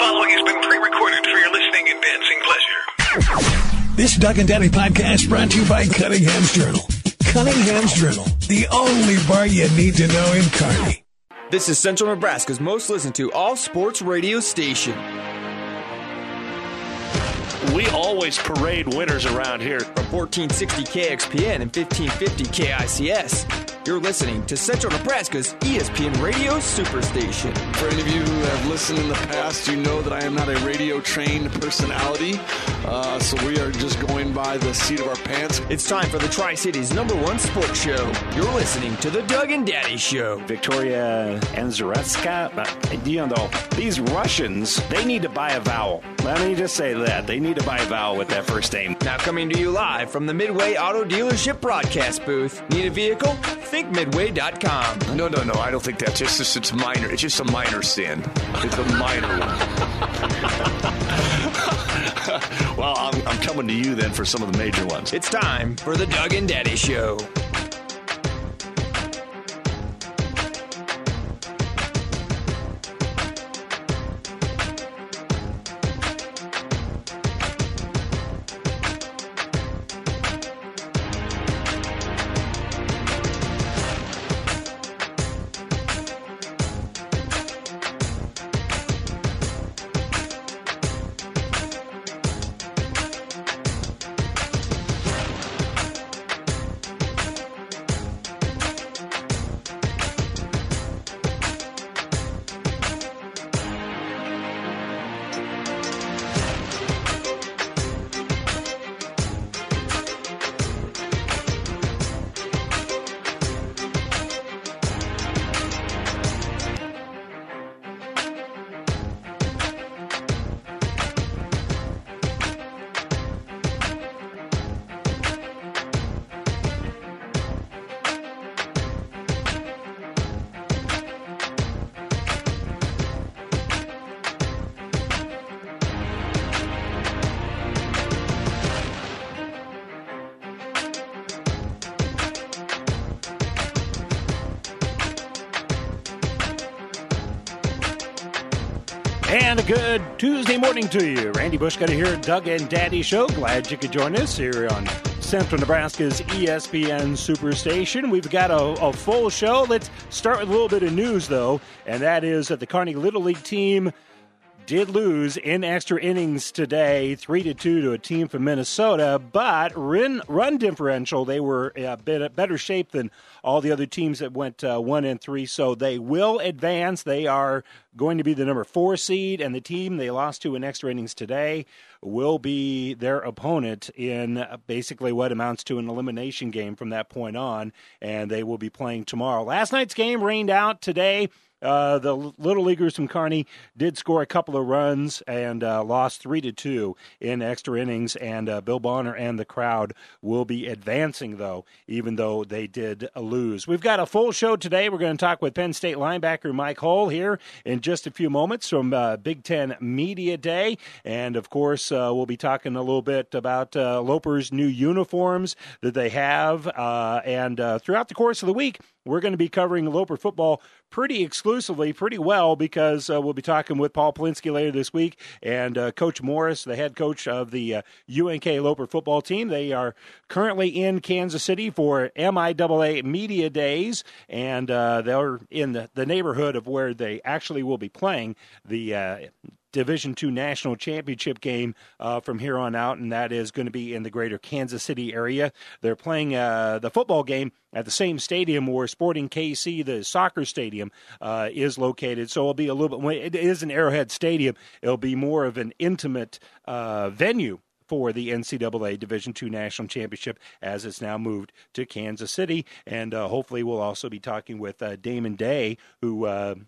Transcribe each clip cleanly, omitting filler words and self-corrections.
following has been pre-recorded for your listening and dancing pleasure. This Doug and Daddy podcast brought to you by Cunningham's Journal. Cunningham's Journal, the only bar you need to know in Kearney. This is Central Nebraska's most listened to all-sports radio station. We always parade winners around here. From 1460 KXPN and 1550 KICS. You're listening to Central Nebraska's ESPN Radio Superstation. For any of you who have listened in the past, you know that I am not a radio-trained personality, so we are just going by the seat of our pants. It's time for the Tri-Cities #1 sports show. You're listening to the Doug and Daddy Show. Victoria Anzaretska, these Russians, they need to buy a vowel. Let me just say that. They need to buy a vowel with that first name. Now coming to you live from the Midway Auto Dealership broadcast booth. Need a vehicle? Think Midway.com. No, I don't think that's just it's minor. It's just a minor sin. It's a minor one. Well, I'm coming to you then for some of the major ones. It's time for the Doug and Daddy Show. And a good Tuesday morning to you. Randy Bushcutter here at Doug and Daddy Show. Glad you could join us here on Central Nebraska's ESPN Superstation. We've got a full show. Let's start with a little bit of news, though, and that is that the Kearney Little League team did lose in extra innings today, 3-2 to a team from Minnesota, but run differential, they were a bit better shape than all the other teams that went 1-3, so they will advance. They are going to be the number 4 seed, and the team they lost to in extra innings today will be their opponent in basically what amounts to an elimination game from that point on, and they will be playing tomorrow. Last night's game rained out today. The Little Leaguers from Kearney did score a couple of runs and lost 3-2 in extra innings, and Bill Bonner and the crowd will be advancing, though, even though they did lose. We've got a full show today. We're going to talk with Penn State linebacker Mike Hull here in just a few moments from Big Ten Media Day, and, of course, we'll be talking a little bit about Loper's new uniforms that they have, and throughout the course of the week, we're going to be covering Loper football pretty exclusively, pretty well, because we'll be talking with Paul Polinsky later this week and Coach Morris, the head coach of the UNK Loper football team. They are currently in Kansas City for MIAA Media Days, and they're in the neighborhood of where they actually will be playing the Division II National Championship game from here on out, and that is going to be in the greater Kansas City area. They're playing the football game at the same stadium where Sporting KC, the soccer stadium, is located. So it'll be a little bit, it is an Arrowhead Stadium, it'll be more of an intimate venue for the NCAA Division II National Championship as it's now moved to Kansas City. And hopefully we'll also be talking with Damon Day, who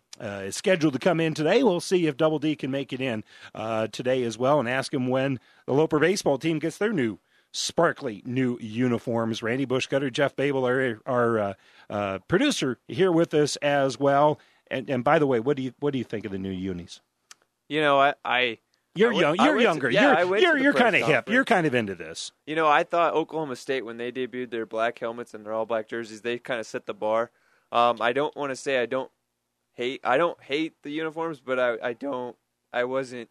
is scheduled to come in today. We'll see if Double D can make it in today as well, and ask him when the Loper baseball team gets their sparkly new uniforms. Randy Bushcutter, Jeff Babel, our producer, here with us as well. And by the way, what do you think of the new unis? You know, You're younger. You're kind of hip. You're kind of into this. You know, I thought Oklahoma State, when they debuted their black helmets and their all black jerseys, they kind of set the bar. I don't want to say I don't hate the uniforms, but I don't I wasn't,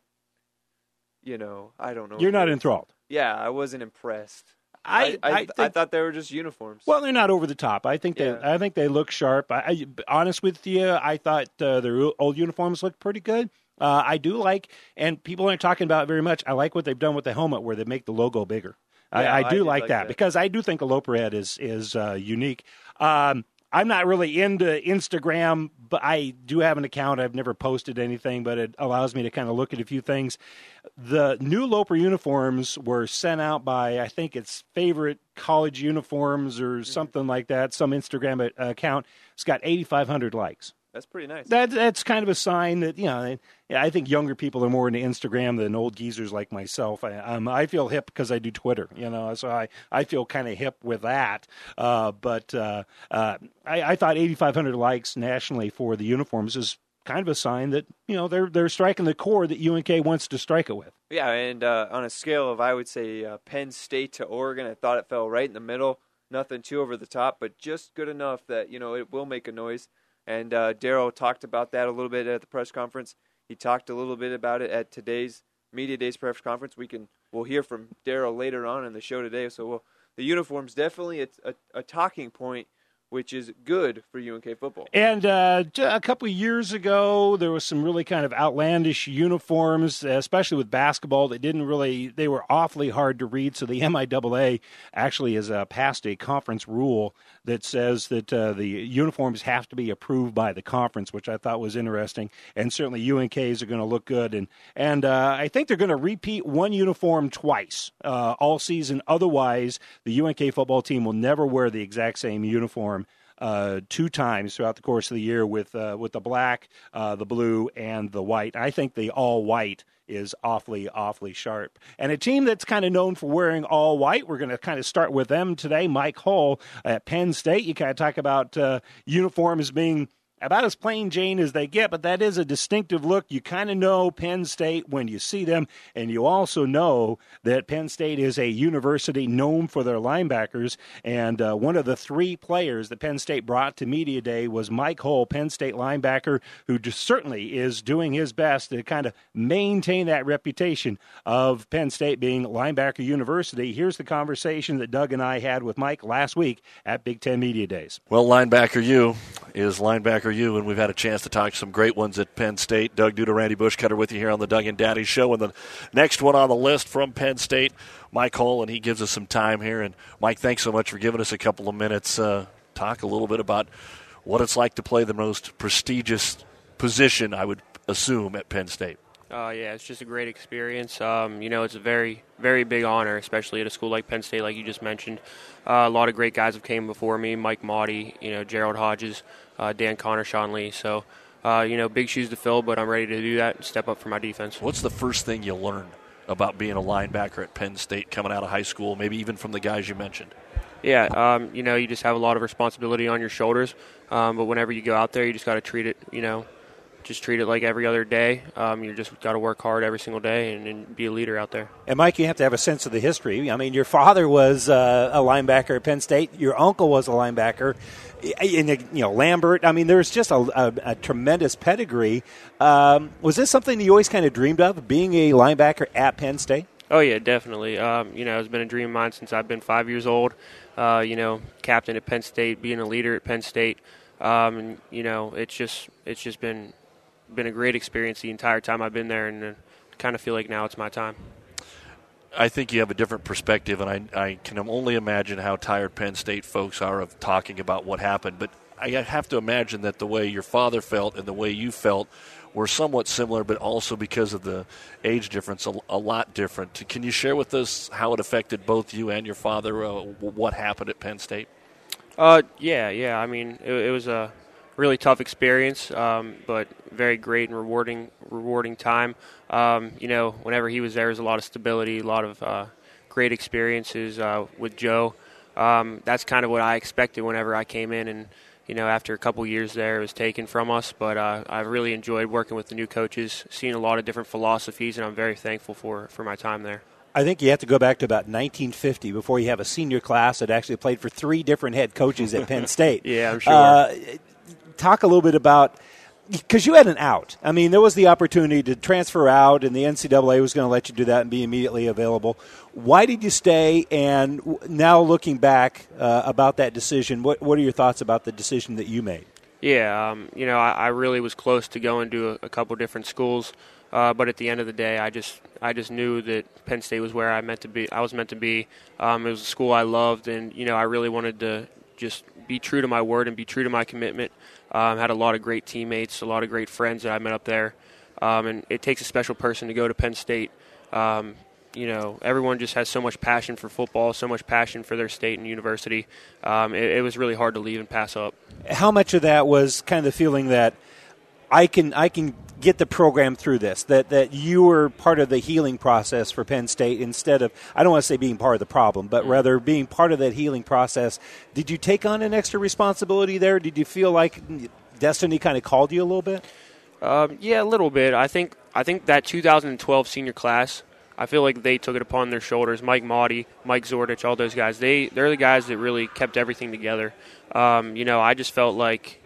I don't know. You're not enthralled. Yeah, I wasn't impressed. I thought they were just uniforms. Well, they're not over the top. I think they look sharp. Honest with you, I thought their old uniforms looked pretty good. I do like, and people aren't talking about it very much, I like what they've done with the helmet where they make the logo bigger. Yeah, I do like that because I do think a Loperhead is unique. I'm not really into Instagram, but I do have an account. I've never posted anything, but it allows me to kind of look at a few things. The new Loper uniforms were sent out by, I think it's Favorite College Uniforms or something like that, some Instagram account. It's got 8,500 likes. That's pretty nice. That's kind of a sign that, I think younger people are more into Instagram than old geezers like myself. I feel hip because I do Twitter, so I feel kind of hip with that. But I thought 8,500 likes nationally for the uniforms is kind of a sign that, they're striking the chord that UNK wants to strike it with. Yeah, and on a scale of, I would say, Penn State to Oregon, I thought it fell right in the middle. Nothing too over the top, but just good enough that, it will make a noise. And Darryl talked about that a little bit at the press conference. He talked a little bit about it at today's Media Days press conference. We'll hear from Darryl later on in the show today. So the uniform's definitely a talking point, which is good for UNK football. And a couple of years ago, there was some really kind of outlandish uniforms, especially with basketball, they were awfully hard to read. So the MIAA actually has passed a conference rule that says that the uniforms have to be approved by the conference, which I thought was interesting. And certainly UNKs are going to look good. And I think they're going to repeat one uniform twice all season. Otherwise, the UNK football team will never wear the exact same uniform 2 times throughout the course of the year with the black, the blue, and the white. I think the all white is awfully sharp. And a team that's kind of known for wearing all white, we're going to kind of start with them today. Mike Hull at Penn State. You kind of talk about uniforms being about as plain Jane as they get, but that is a distinctive look. You kind of know Penn State when you see them, and you also know that Penn State is a university known for their linebackers, and one of the 3 players that Penn State brought to Media Day was Mike Hull, Penn State linebacker, who just certainly is doing his best to kind of maintain that reputation of Penn State being linebacker university. Here's the conversation that Doug and I had with Mike last week at Big Ten Media Days. Well, linebacker U is linebacker U, and we've had a chance to talk to some great ones at Penn State. Doug Duda, Randy Bushcutter with you here on the Doug and Daddy Show. And the next one on the list from Penn State, Mike Hull, and he gives us some time here. And, Mike, thanks so much for giving us a couple of minutes. Talk a little bit about what it's like to play the most prestigious position, I would assume, at Penn State. Yeah, it's just a great experience. It's a very, very big honor, especially at a school like Penn State, like you just mentioned. A lot of great guys have came before me, Mike Maudie, Gerald Hodges, Dan Connor, Sean Lee. So, big shoes to fill, but I'm ready to do that and step up for my defense. What's the first thing you learned about being a linebacker at Penn State coming out of high school, maybe even from the guys you mentioned? Yeah, you just have a lot of responsibility on your shoulders, but whenever you go out there, you just got to treat it, just treat it like every other day. You just got to work hard every single day and be a leader out there. And, Mike, you have to have a sense of the history. I mean, your father was a linebacker at Penn State. Your uncle was a linebacker. Lambert. I mean, there's just a tremendous pedigree. Was this something you always kind of dreamed of, being a linebacker at Penn State? Oh, yeah, definitely. It's been a dream of mine since I've been 5 years old. Captain at Penn State, being a leader at Penn State. It's just been a great experience the entire time I've been there, and I kind of feel like now it's my time. I think you have a different perspective, and I can only imagine how tired Penn State folks are of talking about what happened. But I have to imagine that the way your father felt and the way you felt were somewhat similar, but also because of the age difference, a lot different. Can you share with us how it affected both you and your father, what happened at Penn State? Yeah. I mean, it was a really tough experience, but very great and rewarding time. Whenever he was there was a lot of stability, a lot of great experiences with Joe. That's kind of what I expected whenever I came in, and after a couple years there, it was taken from us. But I've really enjoyed working with the new coaches, seeing a lot of different philosophies, and I'm very thankful for my time there. I think you have to go back to about 1950 before you have a senior class that actually played for 3 different head coaches at Penn State. Yeah, I'm sure. Talk a little bit about because you had an out. I mean, there was the opportunity to transfer out, and the NCAA was going to let you do that and be immediately available. Why did you stay? And now looking back about that decision, what are your thoughts about the decision that you made? Yeah, I really was close to going to a couple different schools, but at the end of the day, I just knew that Penn State was where I was meant to be. It was a school I loved, and I really wanted to just be true to my word and be true to my commitment. Had a lot of great teammates, a lot of great friends that I met up there, and it takes a special person to go to Penn State. Everyone just has so much passion for football, so much passion for their state and university. It was really hard to leave and pass up. How much of that was kind of the feeling that I can get the program through this, that you were part of the healing process for Penn State instead of, I don't want to say being part of the problem, but rather being part of that healing process? Did you take on an extra responsibility there? Did you feel like destiny kind of called you a little bit? Yeah, a little bit. I think that 2012 senior class, I feel like they took it upon their shoulders. Mike Maudie, Mike Zordich, all those guys, they're the guys that really kept everything together. I just felt like,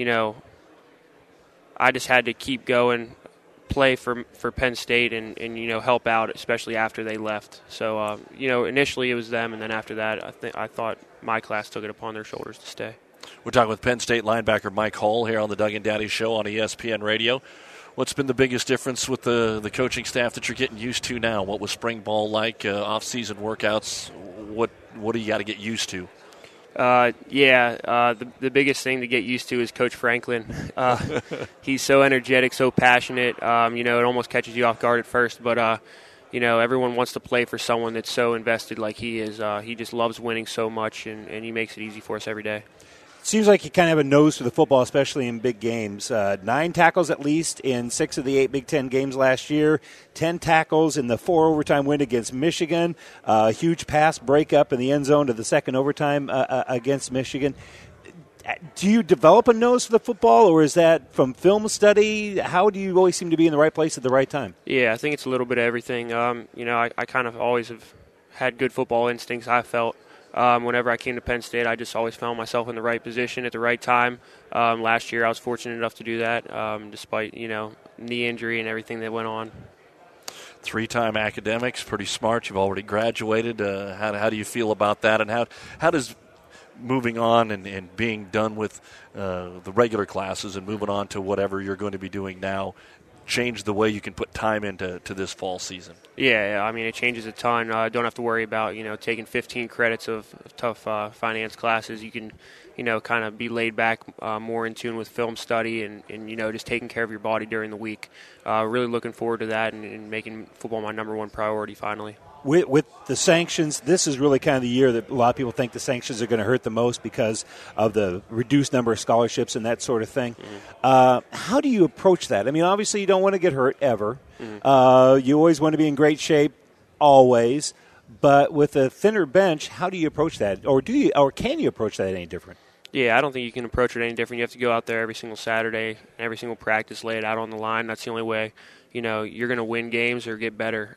I just had to keep going, play for Penn State and help out, especially after they left. So, initially it was them, and then after that, I thought my class took it upon their shoulders to stay. We're talking with Penn State linebacker Mike Hull here on the Doug and Daddy Show on ESPN Radio. What's been the biggest difference with the coaching staff that you're getting used to now? What was spring ball like, off-season workouts? What do you got to get used to? The biggest thing to get used to is Coach Franklin. He's so energetic, so passionate. It almost catches you off guard at first, but everyone wants to play for someone that's so invested like he is. He just loves winning so much, and he makes it easy for us every day. Seems like you kind of have a nose for the football, especially in big games. 9 tackles at least in 6 of the 8 Big Ten games last year. 10 tackles in the 4 overtime win against Michigan. Huge pass breakup in the end zone to the second overtime against Michigan. Do you develop a nose for the football, or is that from film study? How do you always seem to be in the right place at the right time? Yeah, I think it's a little bit of everything. I kind of always have had good football instincts, I felt. Whenever I came to Penn State, I just always found myself in the right position at the right time. Last year I was fortunate enough to do that, despite, knee injury and everything that went on. 3-time academics, pretty smart. You've already graduated. How do you feel about that? And how does moving on and being done with the regular classes and moving on to whatever you're going to be doing now change the way you can put time into this fall season? Yeah, I mean, it changes a ton. Don't have to worry about, taking 15 credits of tough finance classes. You can, kind of be laid back, more in tune with film study and just taking care of your body during the week. Really looking forward to that and making football my number one priority finally. With the sanctions, this is really kind of the year that a lot of people think the sanctions are going to hurt the most because of the reduced number of scholarships and that sort of thing. Mm-hmm. How do you approach that? I mean, obviously you don't want to get hurt ever. Mm-hmm. You always want to be in great shape, always. But with a thinner bench, how do you approach that? Or can you approach that any different? Yeah, I don't think you can approach it any different. You have to go out there every single Saturday, every single practice, lay it out on the line. That's the only way, you're going to win games or get better.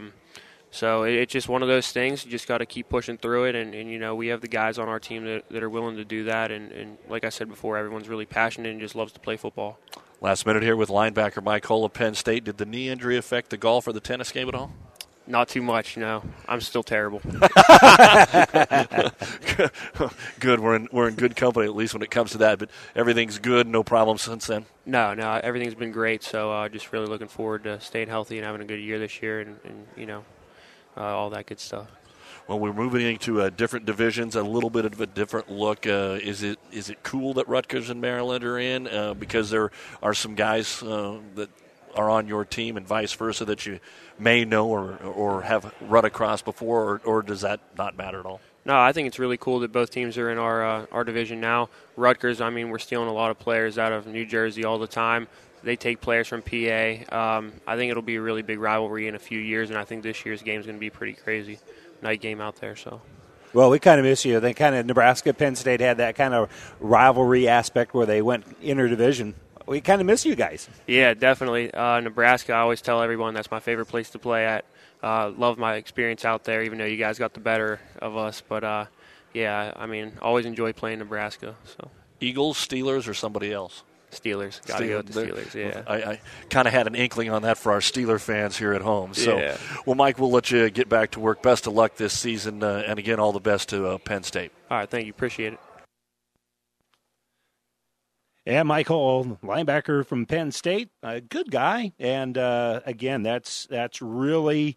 So it's just one of those things. You just got to keep pushing through it, and we have the guys on our team that are willing to do that. And like I said before, everyone's really passionate and just loves to play football. Last minute here with linebacker Mike Hull of Penn State. Did the knee injury affect the golf or the tennis game at all? Not too much, no. I'm still terrible. Good. We're in good company, at least when it comes to that. But everything's good, no problems since then? No, everything's been great. So just really looking forward to staying healthy and having a good year this year and all that good stuff. Well, we're moving into different divisions, a little bit of a different look. Is it cool that Rutgers and Maryland are in? Because there are some guys that are on your team and vice versa that you may know or have run across before, or does that not matter at all? No, I think it's really cool that both teams are in our division now. Rutgers, I mean, we're stealing a lot of players out of New Jersey all the time. They take players from PA. I think it'll be a really big rivalry in a few years, and I think this year's game is going to be pretty crazy. Night game out there, so. Well, we kind of miss you. They kind of Nebraska, Penn State had that kind of rivalry aspect where they went interdivision. We kind of miss you guys. Yeah, definitely. Nebraska, I always tell everyone that's my favorite place to play at. Love my experience out there, even though you guys got the better of us. But, yeah, I mean, always enjoy playing Nebraska. So. Eagles, Steelers, or somebody else? Steelers. Got to go with the Steelers, yeah. I kind of had an inkling on that for our Steeler fans here at home. So, Yeah. Well, Mike, we'll let you get back to work. Best of luck this season, and again, all the best to Penn State. All right, thank you. Appreciate it. And Mike Hall, linebacker from Penn State, a good guy. And, again, that's really,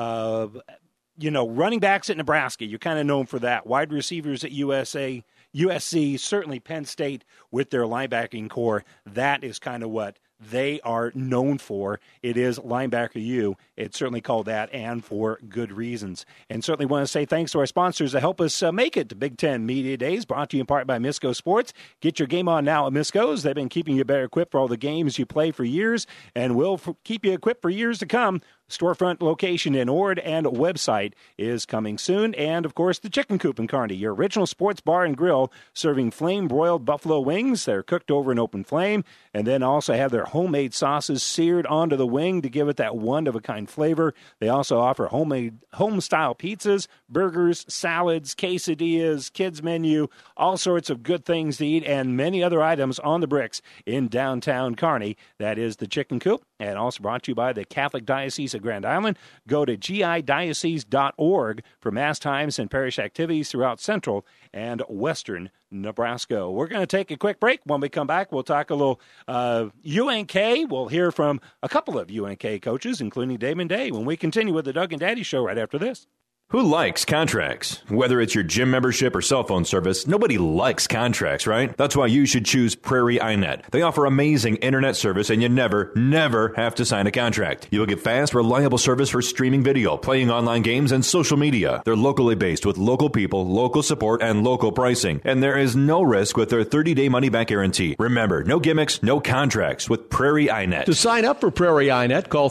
running backs at Nebraska. You're kind of known for that. Wide receivers at USC, certainly Penn State with their linebacking core. That is kind of what they are known for. It is linebacker U. It's certainly called that, and for good reasons. And certainly want to say thanks to our sponsors that help us make it to Big Ten Media Days, brought to you in part by Misco Sports. Get your game on now at Misco's. They've been keeping you better equipped for all the games you play for years, and will keep you equipped for years to come. Storefront location in Ord and website is coming soon. And, of course, the Chicken Coop in Kearney, your original sports bar and grill, serving flame-broiled buffalo wings. They're cooked over an open flame, and then also have their homemade sauces seared onto the wing to give it that one-of-a-kind flavor. They also offer homemade, home-style pizzas, burgers, salads, quesadillas, kids menu, all sorts of good things to eat, and many other items on the bricks in downtown Kearney. That is the Chicken Coop, and also brought to you by the Catholic Diocese of Grand Island. Go to gidiocese.org for Mass times and parish activities throughout central and western Nebraska. We're going to take a quick break. When we come back, we'll talk a little UNK. We'll hear from a couple of UNK coaches, including Damon Day, when we continue with the Doug and Daddy Show right after this. Who likes contracts? Whether it's your gym membership or cell phone service, nobody likes contracts, right? That's why you should choose Prairie iNet. They offer amazing internet service, and you never have to sign a contract. You'll get fast, reliable service for streaming video, playing online games, and social media. They're locally based with local people, local support, and local pricing. And there is no risk with their 30-day money-back guarantee. Remember, no gimmicks, no contracts with Prairie iNet. To sign up for Prairie iNet, call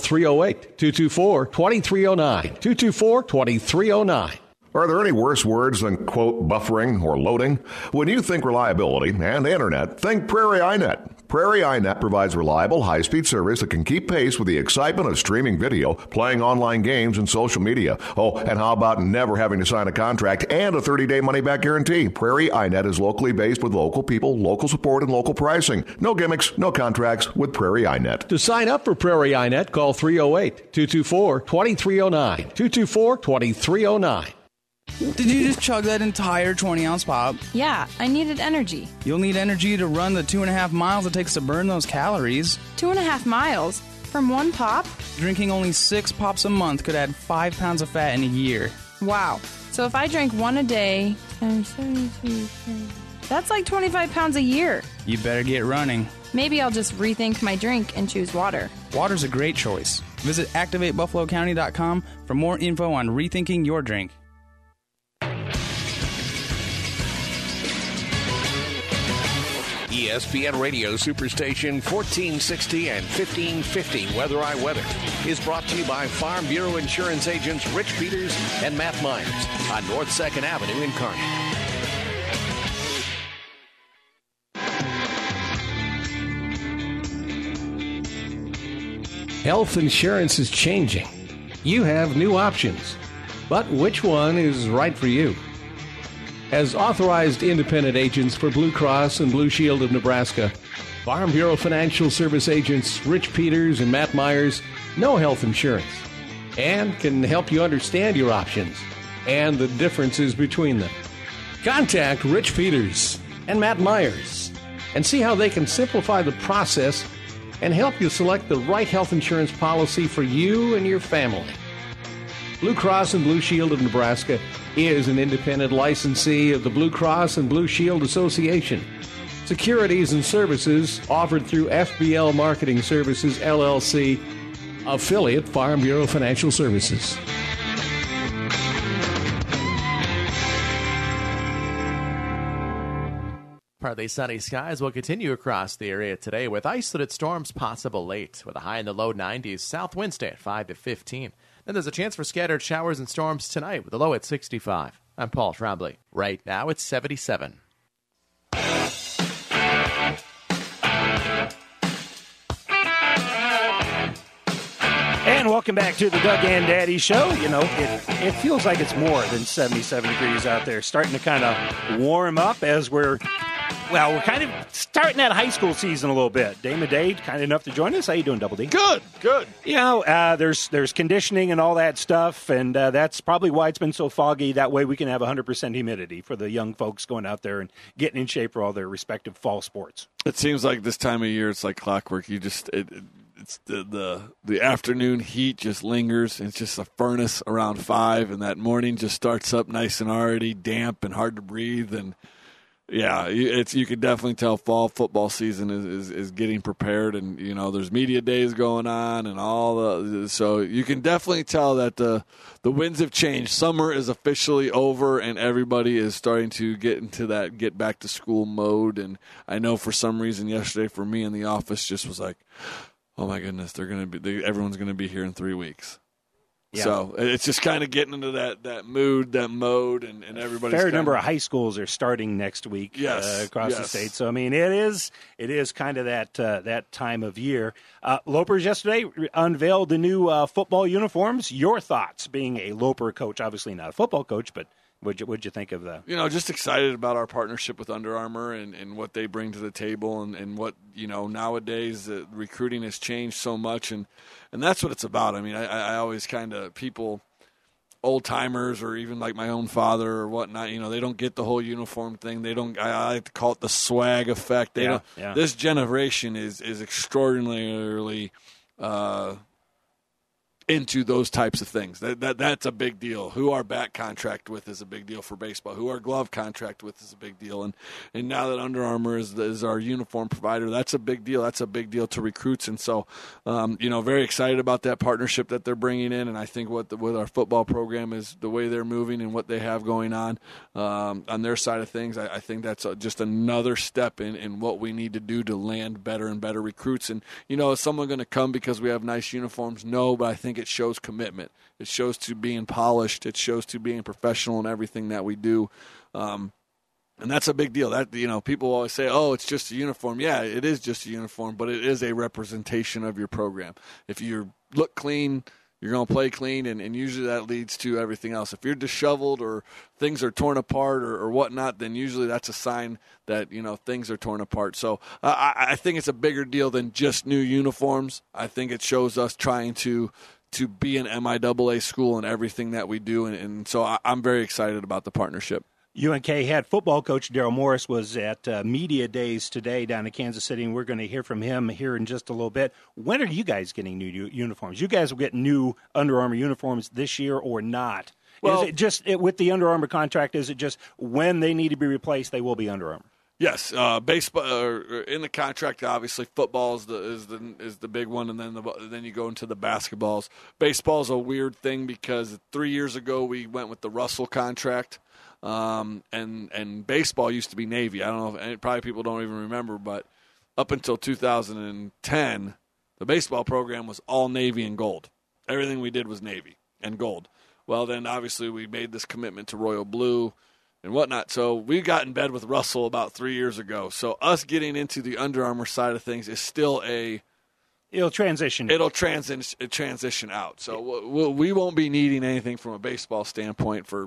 308-224-2309. 224-2309. Are there any worse words than, quote, buffering or loading? When you think reliability and internet, think Prairie iNet. Prairie iNet provides reliable, high-speed service that can keep pace with the excitement of streaming video, playing online games, and social media. Oh, and how about never having to sign a contract and a 30-day money-back guarantee? Prairie iNet is locally based with local people, local support, and local pricing. No gimmicks, no contracts with Prairie iNet. To sign up for Prairie iNet, call 308-224-2309. 224-2309. Did you just chug that entire 20-ounce pop? Yeah, I needed energy. You'll need energy to run the 2.5 miles it takes to burn those calories. 2.5 miles? From one pop? Drinking only 6 pops a month could add 5 pounds of fat in a year. Wow. So if I drank one a day, that's like 25 pounds a year. You better get running. Maybe I'll just rethink my drink and choose water. Water's a great choice. Visit ActivateBuffaloCounty.com for more info on rethinking your drink. ESPN Radio Superstation 1460 and 1550 Weather I Weather is brought to you by Farm Bureau Insurance agents Rich Peters and Matt Myers on North 2nd Avenue in Kearney. Health insurance is changing. You have new options. But which one is right for you? As authorized independent agents for Blue Cross and Blue Shield of Nebraska, Farm Bureau Financial Service agents Rich Peters and Matt Myers know health insurance and can help you understand your options and the differences between them. Contact Rich Peters and Matt Myers and see how they can simplify the process and help you select the right health insurance policy for you and your family. Blue Cross and Blue Shield of Nebraska is an independent licensee of the Blue Cross and Blue Shield Association. Securities and services offered through FBL Marketing Services, LLC, affiliate Farm Bureau Financial Services. Partly sunny skies will continue across the area today with isolated storms possible late with a high in the low 90s, south wind stay at 5 to 15. Then there's a chance for scattered showers and storms tonight with a low at 65. I'm Paul Trombley. Right now it's 77. And welcome back to the Doug and Daddy Show. You know, it feels like it's more than 77 degrees out there. Starting to kind of warm up as we're Well, we're kind of starting that high school season a little bit. Damon Day, kind enough to join us. How you doing, Double D? Good. You know, there's conditioning and all that stuff, and that's probably why it's been so foggy. That way we can have 100% humidity for the young folks going out there and getting in shape for all their respective fall sports. It seems like this time of year, it's like clockwork. You just it's the afternoon heat just lingers. It's just a furnace around 5, and that morning just starts up nice and already damp and hard to breathe. And yeah, you can definitely tell fall football season is getting prepared, and you know there's media days going on and so you can definitely tell that the winds have changed. Summer is officially over, and everybody is starting to get into that get back to school mode. And I know for some reason yesterday for me in the office just was like, oh my goodness, everyone's going to be here in 3 weeks. Yeah. So it's just kind of getting into that mood, that mode, and everybody's fair number of high schools are starting next week across the state. So I mean, it is kind of that time of year. Lopers yesterday unveiled the new football uniforms. Your thoughts, being a Loper coach, obviously not a football coach, but what'd you think of that? You know, just excited about our partnership with Under Armour and what they bring to the table, and what, you know, nowadays recruiting has changed so much, and that's what it's about. I mean, I always kind of, people, old timers or even like my own father or whatnot, you know, they don't get the whole uniform thing. They don't. I like to call it the swag effect. They don't. Yeah. This generation is extraordinarily into those types of things. That's a big deal. Who our back contract with is a big deal for baseball. Who our glove contract with is a big deal. And now that Under Armour is our uniform provider, that's a big deal. That's a big deal to recruits. And so, you know, very excited about that partnership that they're bringing in. And I think with our football program is the way they're moving and what they have going on their side of things. I think that's just another step in what we need to do to land better and better recruits. And, you know, is someone going to come because we have nice uniforms? No, but I think it shows commitment. It shows to being polished. It shows to being professional in everything that we do. And that's a big deal. That, you know, people always say, oh, it's just a uniform. Yeah, it is just a uniform, but it is a representation of your program. If you look clean, you're going to play clean, and usually that leads to everything else. If you're disheveled or things are torn apart or whatnot, then usually that's a sign that, you know, things are torn apart. So I think it's a bigger deal than just new uniforms. I think it shows us trying to be an MIAA school in everything that we do, and so I'm very excited about the partnership. UNK head football coach Daryl Morris was at Media Days today down in Kansas City, and we're going to hear from him here in just a little bit. When are you guys getting new uniforms? You guys will get new Under Armour uniforms this year or not? Well, is it just with the Under Armour contract, is it just when they need to be replaced, they will be Under Armour? Yes, baseball in the contract. Obviously, football is the big one, and then you go into the basketballs. Baseball is a weird thing because 3 years ago we went with the Russell contract, and baseball used to be Navy. I don't know, and probably people don't even remember, but up until 2010, the baseball program was all Navy and gold. Everything we did was Navy and gold. Well, then obviously we made this commitment to Royal Blue and whatnot. So we got in bed with Russell about 3 years ago. So us getting into the Under Armour side of things is still it'll transition. It'll transition out. So we won't be needing anything from a baseball standpoint for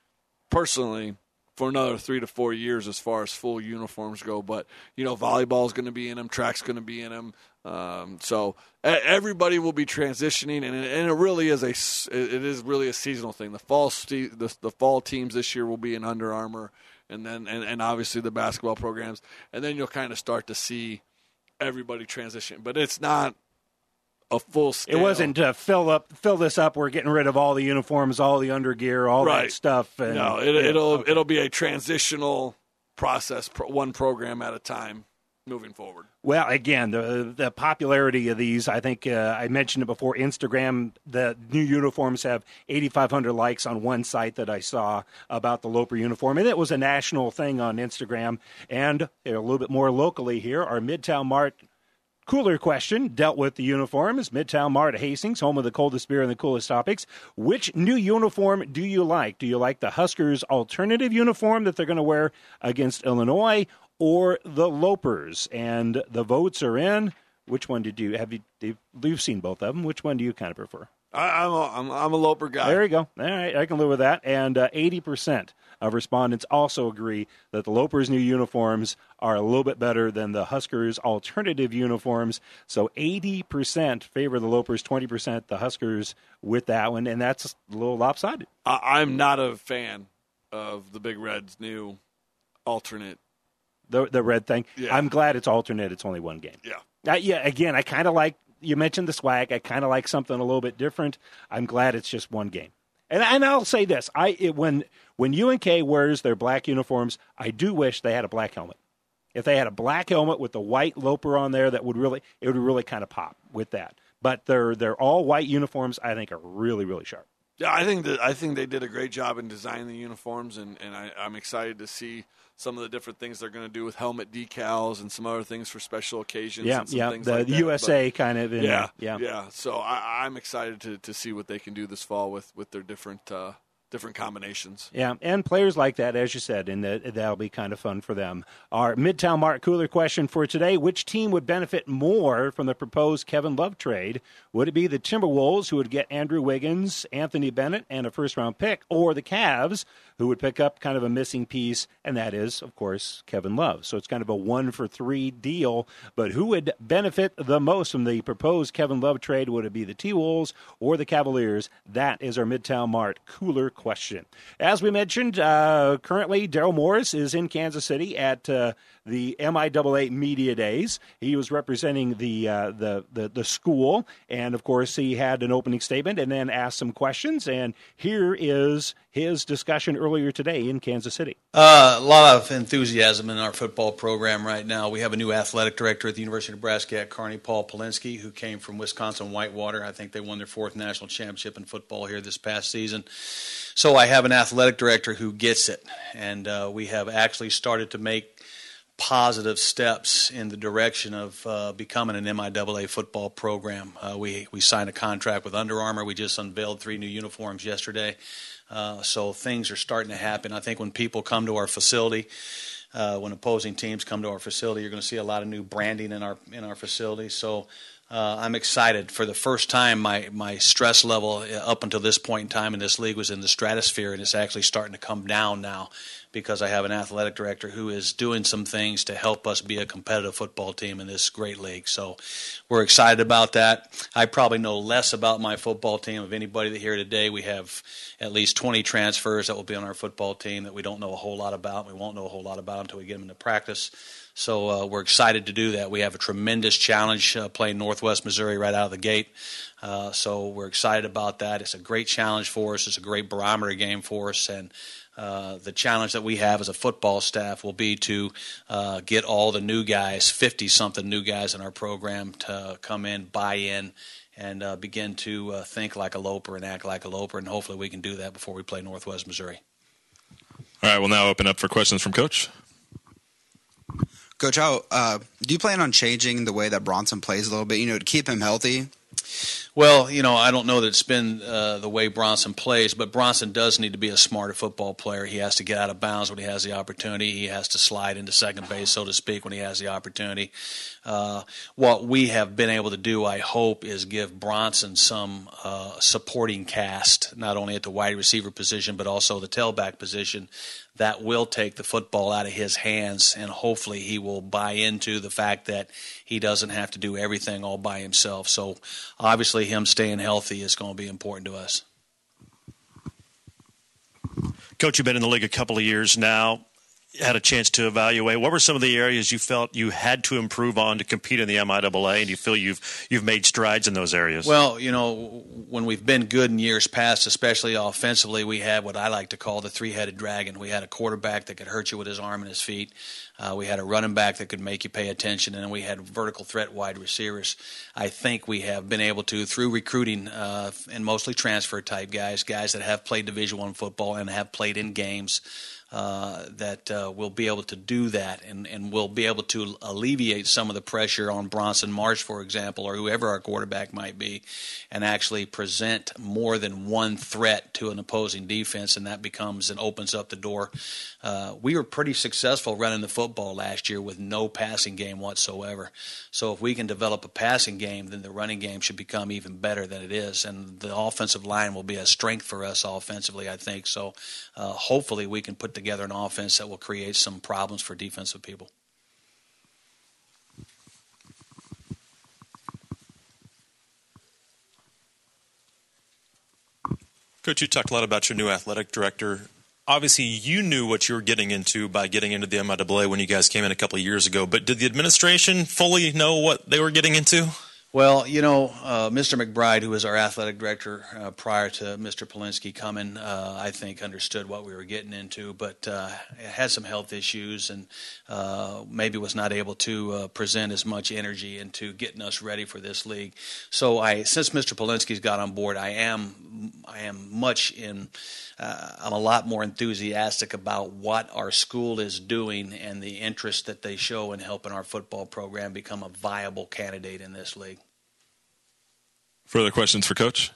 another 3 to 4 years as far as full uniforms go. But, you know, volleyball is going to be in them, track's going to be in them. So everybody will be transitioning, and it really is really a seasonal thing. The fall teams this year will be in Under Armour, and then and obviously the basketball programs, and then you'll kind of start to see everybody transition. But it's not a full scale. It wasn't fill this up. We're getting rid of all the uniforms, all the undergear, all that stuff. And, no, it'll be a transitional process, one program at a time. Moving forward. Well, again, the popularity of these, I think I mentioned it before, Instagram, the new uniforms have 8,500 likes on one site that I saw about the Loper uniform, and it was a national thing on Instagram. And a little bit more locally here, our Midtown Mart cooler question dealt with the uniforms. Midtown Mart Hastings, home of the coldest beer and the coolest topics. Which new uniform do you like? Do you like the Huskers' alternative uniform that they're going to wear against Illinois, or the Lopers? And the votes are in. Which one did you've seen both of them? Which one do you kind of prefer? I'm a Loper guy. There you go. All right, I can live with that. And 80% of respondents also agree that the Lopers' new uniforms are a little bit better than the Huskers' alternative uniforms. So 80% favor the Lopers, 20% the Huskers with that one, and that's a little lopsided. I'm not a fan of the Big Red's new alternate. The red thing. Yeah. I'm glad it's alternate. It's only one game. Yeah. Again, I kind of like, you mentioned the swag. I kind of like something a little bit different. I'm glad it's just one game. And I'll say this: when UNK wears their black uniforms, I do wish they had a black helmet. If they had a black helmet with the white Loper on there, it would really kind of pop with that. But they're all white uniforms. I think are really, really sharp. Yeah, I think they did a great job in designing the uniforms, and I'm excited to see some of the different things they're going to do with helmet decals and some other things for special occasions. Yeah, and some things the like that. USA kind of. Yeah. So I'm excited to see what they can do this fall with their different combinations. Yeah, and players like that, as you said, and that'll be kind of fun for them. Our Midtown Mart Cooler question for today: which team would benefit more from the proposed Kevin Love trade? Would it be the Timberwolves, who would get Andrew Wiggins, Anthony Bennett, and a first-round pick, or the Cavs, who would pick up kind of a missing piece, and that is, of course, Kevin Love? So it's kind of a 1-for-3 deal, but who would benefit the most from the proposed Kevin Love trade? Would it be the T-Wolves or the Cavaliers? That is our Midtown Mart Cooler question. As we mentioned, currently Daryl Morris is in Kansas City at the MIAA Media Days. He was representing the school, and of course he had an opening statement and then asked some questions. And here is his discussion earlier today in Kansas City. A lot of enthusiasm in our football program right now. We have a new athletic director at the University of Nebraska at Kearney, Paul Polinsky, who came from Wisconsin Whitewater. I think they won their 4th national championship in football here this past season. So I have an athletic director who gets it, and we have actually started to make positive steps in the direction of becoming an MIAA football program. We signed a contract with Under Armour. We just unveiled 3 new uniforms yesterday. So things are starting to happen. I think when people come to our facility, when opposing teams come to our facility, you're going to see a lot of new branding in our facility. So I'm excited. For the first time, my stress level up until this point in time in this league was in the stratosphere, and it's actually starting to come down now because I have an athletic director who is doing some things to help us be a competitive football team in this great league. So we're excited about that. I probably know less about my football team of anybody that here today. We have at least 20 transfers that will be on our football team that we don't know a whole lot about. We won't know a whole lot about until we get them into practice. So we're excited to do that. We have a tremendous challenge playing Northwest Missouri right out of the gate. So we're excited about that. It's a great challenge for us. It's a great barometer game for us. And the challenge that we have as a football staff will be to get all the new guys, 50-something new guys in our program, to come in, buy in, and begin to think like a Loper and act like a Loper. And hopefully we can do that before we play Northwest Missouri. All right, we'll now open up for questions from Coach. Coach, do you plan on changing the way that Bronson plays a little bit, to keep him healthy? Well, I don't know that it's been the way Bronson plays, but Bronson does need to be a smarter football player. He has to get out of bounds when he has the opportunity. He has to slide into second base, so to speak, when he has the opportunity. What we have been able to do, I hope, is give Bronson some supporting cast, not only at the wide receiver position, but also the tailback position, that will take the football out of his hands, and hopefully he will buy into the fact that he doesn't have to do everything all by himself. So obviously him staying healthy is going to be important to us. Coach, you've been in the league a couple of years now. Had a chance to evaluate. What were some of the areas you felt you had to improve on to compete in the MIAA, and you feel you've made strides in those areas? Well, when we've been good in years past, especially offensively, we had what I like to call the three-headed dragon. We had a quarterback that could hurt you with his arm and his feet. We had a running back that could make you pay attention, and then we had vertical threat wide receivers. I think we have been able to, through recruiting and mostly transfer-type guys that have played Division I football and have played in games, that we'll be able to do that, and we'll be able to alleviate some of the pressure on Bronson Marsh, for example, or whoever our quarterback might be, and actually present more than one threat to an opposing defense, and that becomes and opens up the door. We were pretty successful running the football last year with no passing game whatsoever. So if we can develop a passing game, then the running game should become even better than it is, and the offensive line will be a strength for us offensively, I think. So hopefully we can put together an offense that will create some problems for defensive people. Coach, you talked a lot about your new athletic director. Obviously, you knew what you were getting into by getting into the MIAA when you guys came in a couple of years ago, but did the administration fully know what they were getting into? Well, Mr. McBride, who was our athletic director prior to Mr. Polinsky coming, I think understood what we were getting into, but had some health issues and maybe was not able to present as much energy into getting us ready for this league. So since Mr. Polinsky's got on board, I'm a lot more enthusiastic about what our school is doing and the interest that they show in helping our football program become a viable candidate in this league. Further questions for Coach?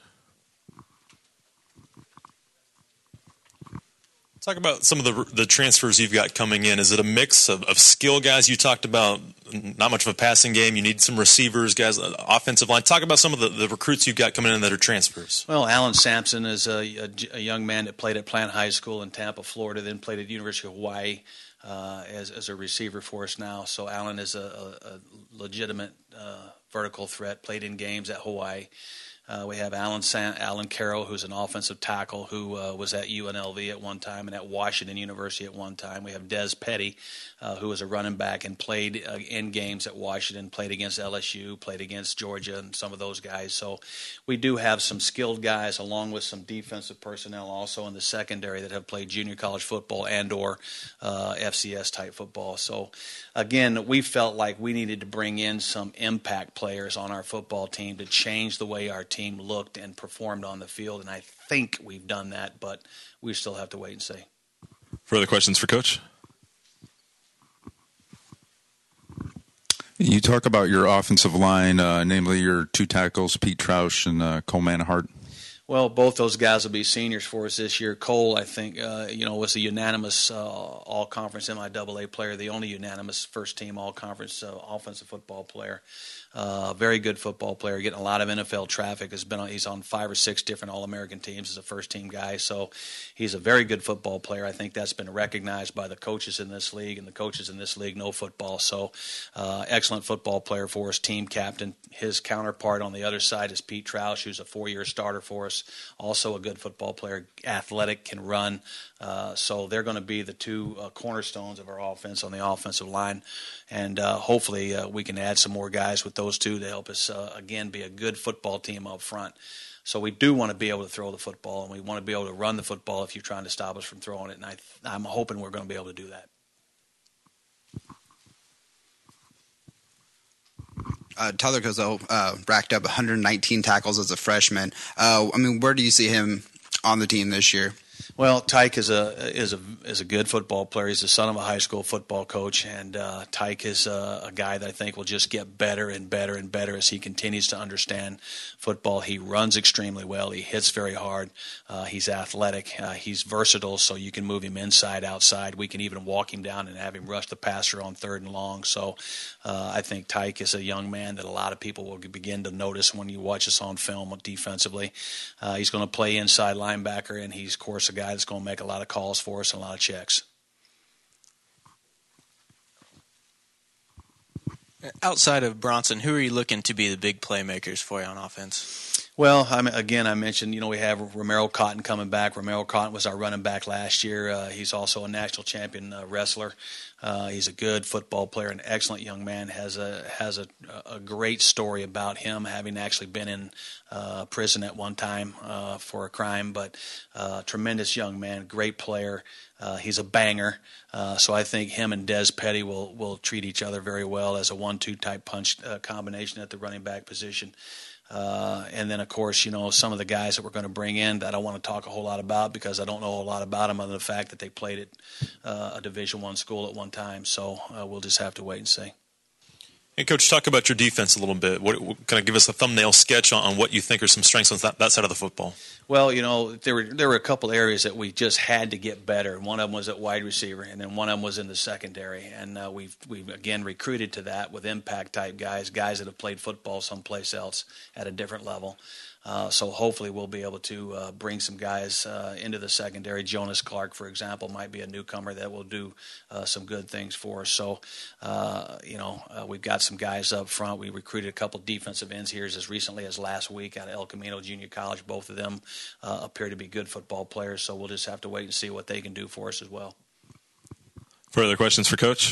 Talk about some of the transfers you've got coming in. Is it a mix of skill guys? You talked about not much of a passing game. You need some receivers, guys, offensive line. Talk about some of the recruits you've got coming in that are transfers. Well, Alan Sampson is a young man that played at Plant High School in Tampa, Florida, then played at University of Hawaii as a receiver for us now. So Alan is a legitimate vertical threat, played in games at Hawaii. We have Alan Carroll, who's an offensive tackle who was at UNLV at one time and at Washington University at one time. We have Des Petty, who was a running back and played in games at Washington, played against LSU, played against Georgia, and some of those guys. So we do have some skilled guys along with some defensive personnel also in the secondary that have played junior college football and or FCS-type football. So, again, we felt like we needed to bring in some impact players on our football team to change the way our team looked and performed on the field, and I think we've done that, but we still have to wait and see. Further questions for Coach? You talk about your offensive line, namely your two tackles, Pete Troush and Cole Manhart. Well, both those guys will be seniors for us this year. Cole, I think, was a unanimous all-conference MIAA player, the only unanimous first-team all-conference offensive football player. Very good football player, getting a lot of NFL traffic. He's on 5 or 6 different All-American teams as a first-team guy. So he's a very good football player. I think that's been recognized by the coaches in this league, and the coaches in this league know football. So excellent football player for us, team captain. His counterpart on the other side is Pete Troush, who's a 4-year starter for us. Also a good football player, athletic, can run. So they're going to be the two cornerstones of our offense on the offensive line. And hopefully we can add some more guys with those two to help us, again, be a good football team up front. So we do want to be able to throw the football, and we want to be able to run the football if you're trying to stop us from throwing it. And I'm hoping we're going to be able to do that. Tyler Kozel racked up 119 tackles as a freshman. Where do you see him on the team this year? Well, Tyke is a good football player. He's the son of a high school football coach, and Tyke is a guy that I think will just get better and better and better as he continues to understand football. He runs extremely well. He hits very hard. He's athletic. He's versatile, so you can move him inside, outside. We can even walk him down and have him rush the passer on 3rd and long. So I think Tyke is a young man that a lot of people will begin to notice when you watch us on film defensively. He's going to play inside linebacker, and he's, of course, a guy that's going to make a lot of calls for us and a lot of checks. Outside of Bronson, who are you looking to be the big playmakers for you on offense? Well, I mentioned, we have Romero Cotton coming back. Romero Cotton was our running back last year. He's also a national champion wrestler. He's a good football player, an excellent young man, has a great story about him having actually been in prison at one time for a crime, but tremendous young man, great player. He's a banger. So I think him and Des Petty will treat each other very well as a 1-2 type punch combination at the running back position. And then, of course, some of the guys that we're going to bring in that I don't want to talk a whole lot about because I don't know a lot about them other than the fact that they played at a Division I school at one time. So we'll just have to wait and see. Hey, Coach, talk about your defense a little bit. Kind of give us a thumbnail sketch on what you think are some strengths on that side of the football. Well, there were a couple areas that we just had to get better. One of them was at wide receiver, and then one of them was in the secondary. And we've again recruited to that with impact-type guys that have played football someplace else at a different level. So hopefully we'll be able to bring some guys into the secondary. Jonas Clark, for example, might be a newcomer that will do some good things for us. So, we've got some guys up front. We recruited a couple defensive ends here as recently as last week out of El Camino Junior College. Both of them appear to be good football players, so we'll just have to wait and see what they can do for us as well. Further questions for Coach?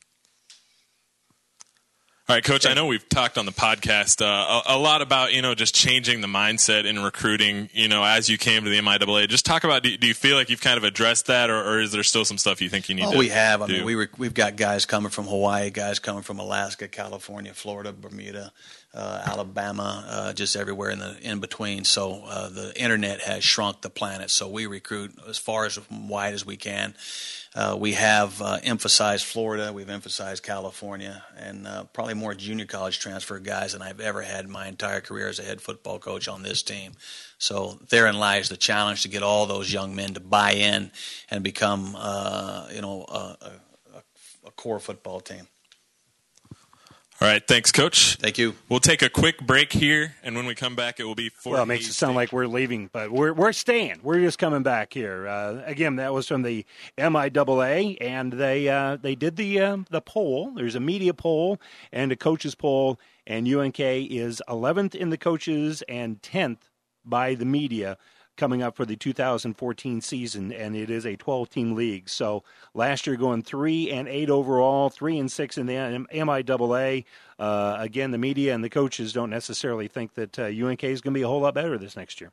All right, Coach, I know we've talked on the podcast a lot about, just changing the mindset in recruiting, as you came to the MIAA. Just talk about, do you feel like you've kind of addressed that, or is there still some stuff you think you need to do? We have. I mean, we've got guys coming from Hawaii, guys coming from Alaska, California, Florida, Bermuda, Alabama, just everywhere in between. So the internet has shrunk the planet, so we recruit as far as wide as we can. We have emphasized Florida, we've emphasized California, and probably more junior college transfer guys than I've ever had in my entire career as a head football coach on this team. So therein lies the challenge to get all those young men to buy in and become, a core football team. All right, thanks, Coach. Thank you. We'll take a quick break here, and when we come back, it will be for. Well, it makes it sound like we're leaving, but we're staying. We're just coming back here. Again, that was from the MIAA, and they did the poll. There's a media poll and a coaches poll, and UNK is 11th in the coaches and 10th by the media coming up for the 2014 season, and it is a 12-team league. So last year going 3-8 overall, 3-6 in the MIAA. Again, the media and the coaches don't necessarily think that UNK is going to be a whole lot better this next year.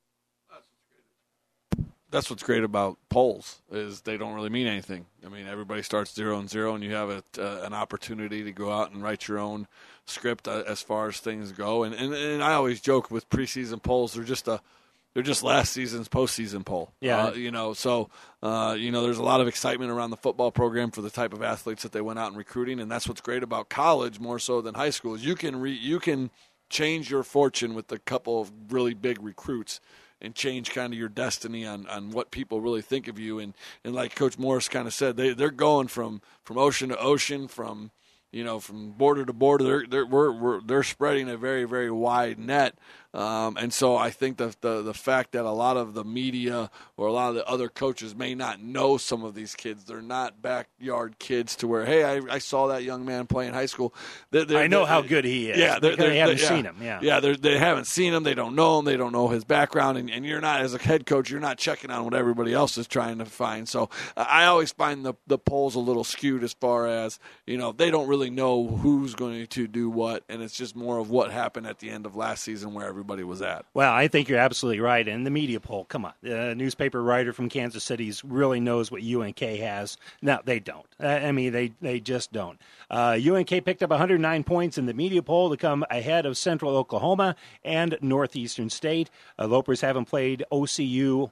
That's what's great about polls is they don't really mean anything. I mean, everybody starts 0-0, and you have an opportunity to go out and write your own script as far as things go. And I always joke with preseason polls, they're just last season's postseason poll. Yeah. There's a lot of excitement around the football program for the type of athletes that they went out and recruiting, and that's what's great about college more so than high school is you can change your fortune with a couple of really big recruits and change kind of your destiny on what people really think of you. And like Coach Morris kind of said, they're going from ocean to ocean, from border to border. They're spreading a very, very wide net. And so I think the fact that a lot of the media or a lot of the other coaches may not know some of these kids, they're not backyard kids to where, hey, I saw that young man play in high school. I know how good he is. Yeah, they haven't seen him. Yeah, they haven't seen him. They don't know him. They don't know his background. And you're not, as a head coach, you're not checking on what everybody else is trying to find. So I always find the polls a little skewed as far as, they don't really know who's going to do what, and it's just more of what happened at the end of last season where everybody was at. Well, I think you're absolutely right. And the media poll, come on. The newspaper writer from Kansas City really knows what UNK has. No, they don't. They just don't. UNK picked up 109 points in the media poll to come ahead of Central Oklahoma and Northeastern State. Lopers haven't played UCO,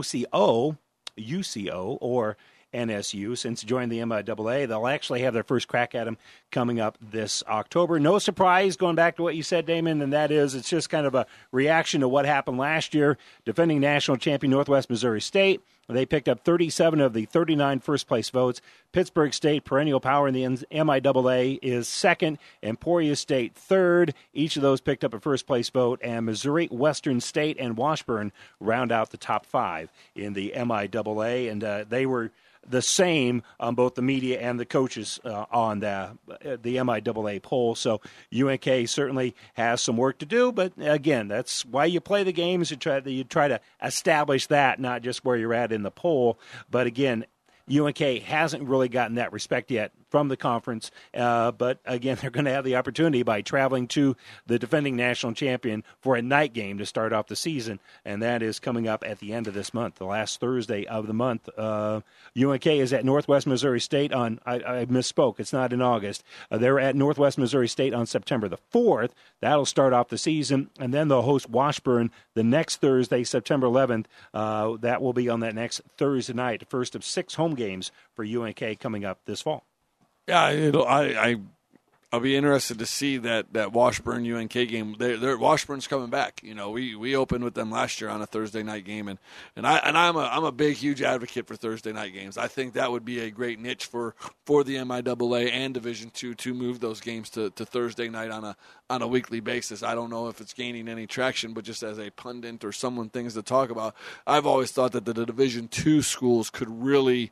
or NSU since joining the MIAA. They'll actually have their first crack at them coming up this October. No surprise, going back to what you said, Damon, and that is it's just kind of a reaction to what happened last year. Defending national champion Northwest Missouri State, they picked up 37 of the 39 first-place votes. Pittsburgh State, perennial power in the MIAA, is second, and Emporia State third. Each of those picked up a first-place vote, and Missouri, Western State, and Washburn round out the top five in the MIAA, and they were the same on both the media and the coaches on the MIAA poll. So UNK certainly has some work to do, but again, that's why you play the games. You try to establish that, not just where you're at in the poll. But again, UNK hasn't really gotten that respect yet from the conference. But, again, they're going to have the opportunity by traveling to the defending national champion for a night game to start off the season, and that is coming up at the end of this month, the last Thursday of the month. UNK is at Northwest Missouri State on, I misspoke, it's not in August. They're at Northwest Missouri State on September the 4th. That'll start off the season, and then they'll host Washburn the next Thursday, September 11th. That will be on that next Thursday night, the first of 6 home games for UNK coming up this fall. Yeah, I'll be interested to see that Washburn UNK game. Washburn's coming back. You know, we opened with them last year on a Thursday night game, and I'm a big, huge advocate for Thursday night games. I think that would be a great niche for the MIAA and Division II to move those games to Thursday night on a weekly basis. I don't know if it's gaining any traction, but just as a pundit or someone things to talk about, I've always thought that the Division II schools could really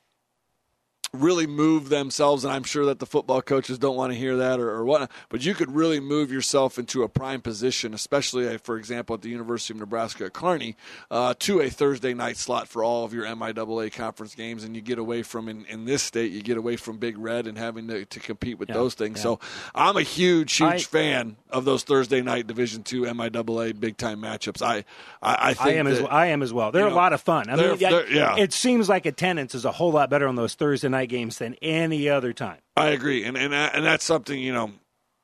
move themselves, and I'm sure that the football coaches don't want to hear that or whatnot, but you could really move yourself into a prime position, especially, for example, at the University of Nebraska at Kearney, to a Thursday night slot for all of your MIAA conference games, and you get away from, in this state, you get away from Big Red and having to compete with those things. Yeah. So I'm a huge fan of those Thursday night Division II MIAA big-time matchups. I think I am as well. They're a lot of fun. I mean, it seems like attendance is a whole lot better on those Thursday night games than any other time. I agree, and that's something, you know,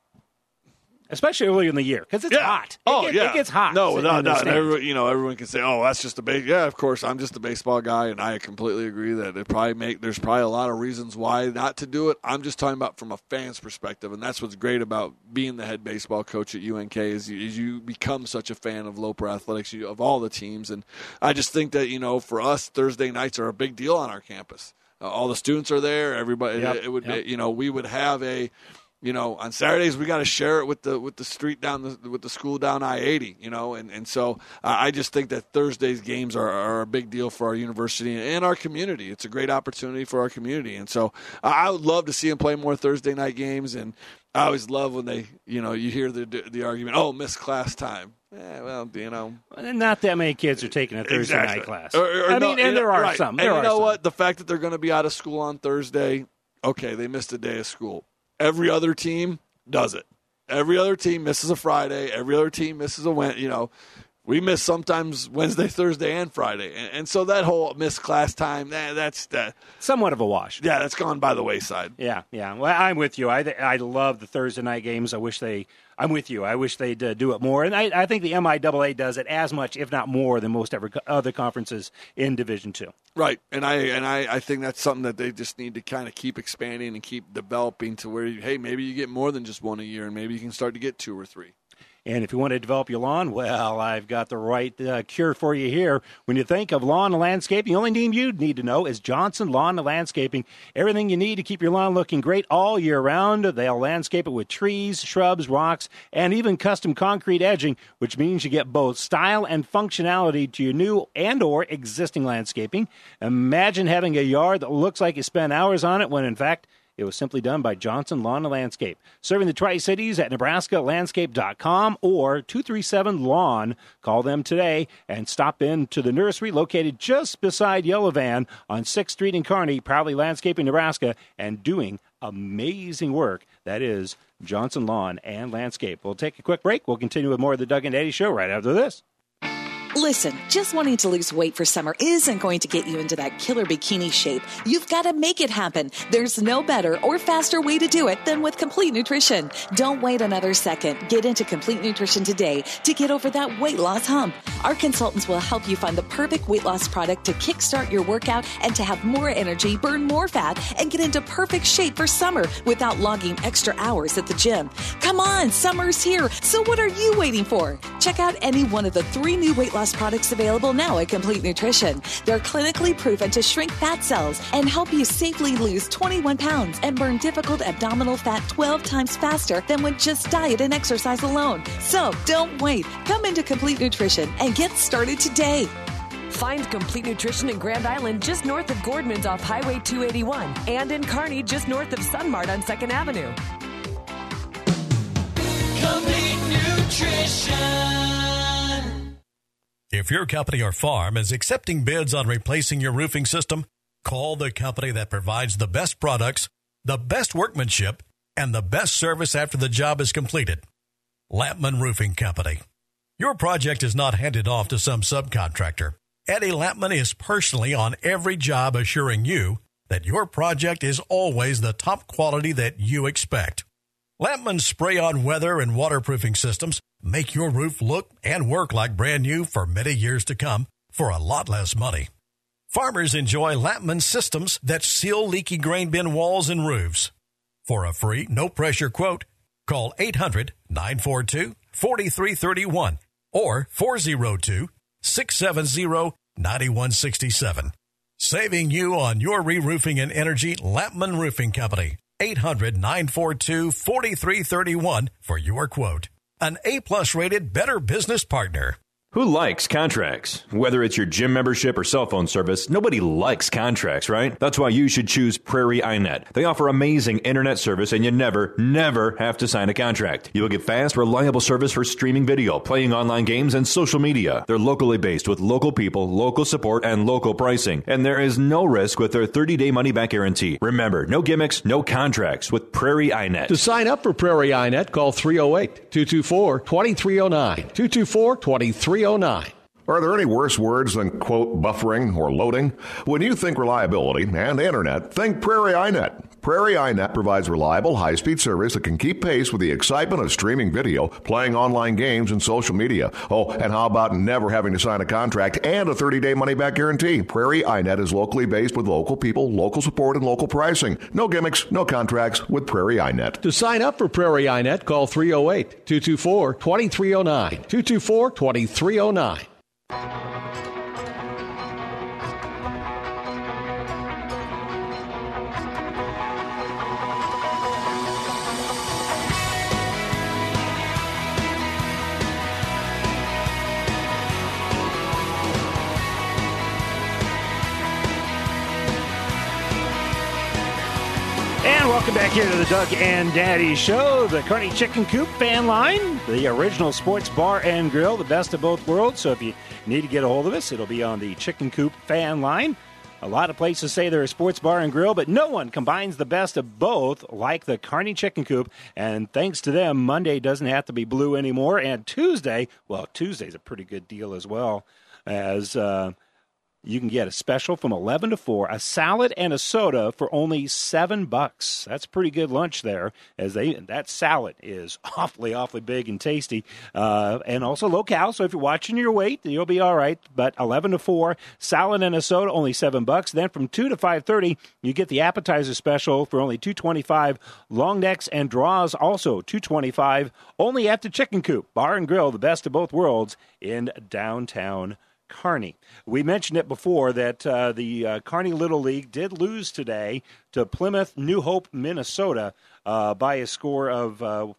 especially early in the year because it's hot. It gets hot. No, without doubt. Everyone can say, "Oh, that's just a base." Yeah, of course, I'm just a baseball guy, and I completely agree that there's probably a lot of reasons why not to do it. I'm just talking about from a fan's perspective, and that's what's great about being the head baseball coach at UNK is you become such a fan of Loper Athletics, of all the teams, and I just think that, you know, for us, Thursday nights are a big deal on our campus. All the students are there. Everybody, it would be, you know, we would have on Saturdays we got to share it with the street with the school down I-80, you know, and so I just think that Thursday's games are a big deal for our university and our community. It's a great opportunity for our community, and so I would love to see them play more Thursday night games. And I always love when they, you know, you hear the argument, "Oh, missed class time." Yeah, well, you know, not that many kids are taking a Thursday night class. There are some. And you know what? The fact that they're going to be out of school on Thursday, okay, they missed a day of school. Every other team does it. Every other team misses a Friday. Every other team misses a Wednesday. You know, we miss sometimes Wednesday, Thursday, and Friday. And so that whole missed class time, that's somewhat of a wash. Yeah, that's gone by the wayside. Yeah. Well, I'm with you. I love the Thursday night games. I'm with you. I wish they'd do it more. And I think the MIAA does it as much, if not more, than most other conferences in Division II. Right. And I think that's something that they just need to kind of keep expanding and keep developing to where, hey, maybe you get more than just one a year, and maybe you can start to get 2 or 3. And if you want to develop your lawn, well, I've got the right cure for you here. When you think of lawn and landscaping, the only name you need to know is Johnson Lawn and Landscaping. Everything you need to keep your lawn looking great all year round. They'll landscape it with trees, shrubs, rocks, and even custom concrete edging, which means you get both style and functionality to your new and or existing landscaping. Imagine having a yard that looks like you spent hours on it when, in fact, it was simply done by Johnson Lawn and Landscape. Serving the Tri-Cities at NebraskaLandscape.com or 237-LAWN. Call them today and stop in to the nursery located just beside Yellow Van on 6th Street in Kearney, proudly landscaping Nebraska and doing amazing work. That is Johnson Lawn and Landscape. We'll take a quick break. We'll continue with more of the Doug and Daddy Show right after this. Listen, just wanting to lose weight for summer isn't going to get you into that killer bikini shape. You've got to make it happen. There's no better or faster way to do it than with Complete Nutrition. Don't wait another second. Get into Complete Nutrition today to get over that weight loss hump. Our consultants will help you find the perfect weight loss product to kickstart your workout and to have more energy, burn more fat, and get into perfect shape for summer without logging extra hours at the gym. Come on, summer's here. So what are you waiting for? Check out any one of the 3 new weight loss products available now at Complete Nutrition. They're clinically proven to shrink fat cells and help you safely lose 21 pounds and burn difficult abdominal fat 12 times faster than with just diet and exercise alone. So don't wait. Come into Complete Nutrition and get started today. Find Complete Nutrition in Grand Island just north of Gordman's off Highway 281 and in Kearney just north of Sunmart on 2nd Avenue. Complete Nutrition. If your company or farm is accepting bids on replacing your roofing system, Call the company that provides the best products, the best workmanship, and the best service after the job is completed. Lampman Roofing Company. Your project is not handed off to some subcontractor. Eddie Lampman is personally on every job, assuring you that your project is always the top quality that you expect. Lampman's spray-on weather and waterproofing systems make your roof look and work like brand new for many years to come for a lot less money. Farmers enjoy Lampman systems that seal leaky grain bin walls and roofs. For a free, no-pressure quote, call 800-942-4331 or 402-670-9167. Saving you on your re-roofing and energy, Lampman Roofing Company. 800-942-4331 for your quote. An A-plus rated Better Business Partner. Who likes contracts? Whether it's your gym membership or cell phone service, nobody likes contracts, right? That's why you should choose Prairie iNet. They offer amazing internet service and you never have to sign a contract. You will get fast, reliable service for streaming video, playing online games, and social media. They're locally based with local people, local support, and local pricing. And there is no risk with their 30-day money-back guarantee. Remember, no gimmicks, no contracts with Prairie iNet. To sign up for Prairie iNet, call 308-224-2309. 224-2309. Are there any worse words than, quote, buffering or loading? When you think reliability and internet, think Prairie iNet. Prairie iNet provides reliable, high-speed service that can keep pace with the excitement of streaming video, playing online games, and social media. Oh, and how about never having to sign a contract and a 30-day money-back guarantee? Prairie iNet is locally based with local people, local support, and local pricing. No gimmicks, no contracts with Prairie iNet. To sign up for Prairie iNet, call 308-224-2309. 224-2309. And welcome back here to the Doug and Daddy Show, the Kearney Chicken Coop fan line, the original sports bar and grill, the best of both worlds. So if you need to get a hold of us, it'll be on the Chicken Coop fan line. A lot of places say they're a sports bar and grill, but no one combines the best of both like the Kearney Chicken Coop. And thanks to them, Monday doesn't have to be blue anymore. And Tuesday, well, Tuesday's a pretty good deal as well, as you can get a special from 11 to 4, a salad and a soda for only $7. That's a pretty good lunch there, as that salad is awfully big and tasty, and also low-cal. So if you're watching your weight, you'll be all right. But 11 to 4, salad and a soda, only $7. Then from 2 to 5:30, you get the appetizer special for only $2.25. Long necks and draws also $2.25. Only at the Chicken Coop Bar and Grill, the best of both worlds in downtown Kearney. We mentioned it before that the Kearney Little League did lose today to Plymouth New Hope, Minnesota, by a score of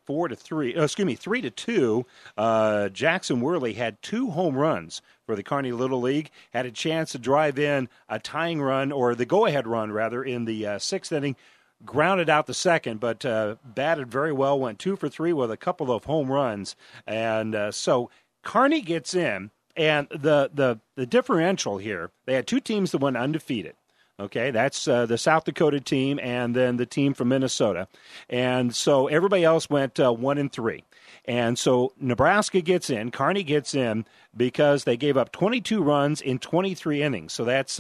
3-2. Jackson Worley had 2 home runs for the Kearney Little League, had a chance to drive in a tying run, or the go-ahead run, rather, in the 6th inning. Grounded out the second, but batted very well, went 2 for 3 with a couple of home runs. And so Kearney gets in. And the differential here, they had 2 teams that went undefeated. Okay, that's the South Dakota team and then the team from Minnesota. And so everybody else went 1-3. And so Nebraska gets in, Kearney gets in, because they gave up 22 runs in 23 innings. So that's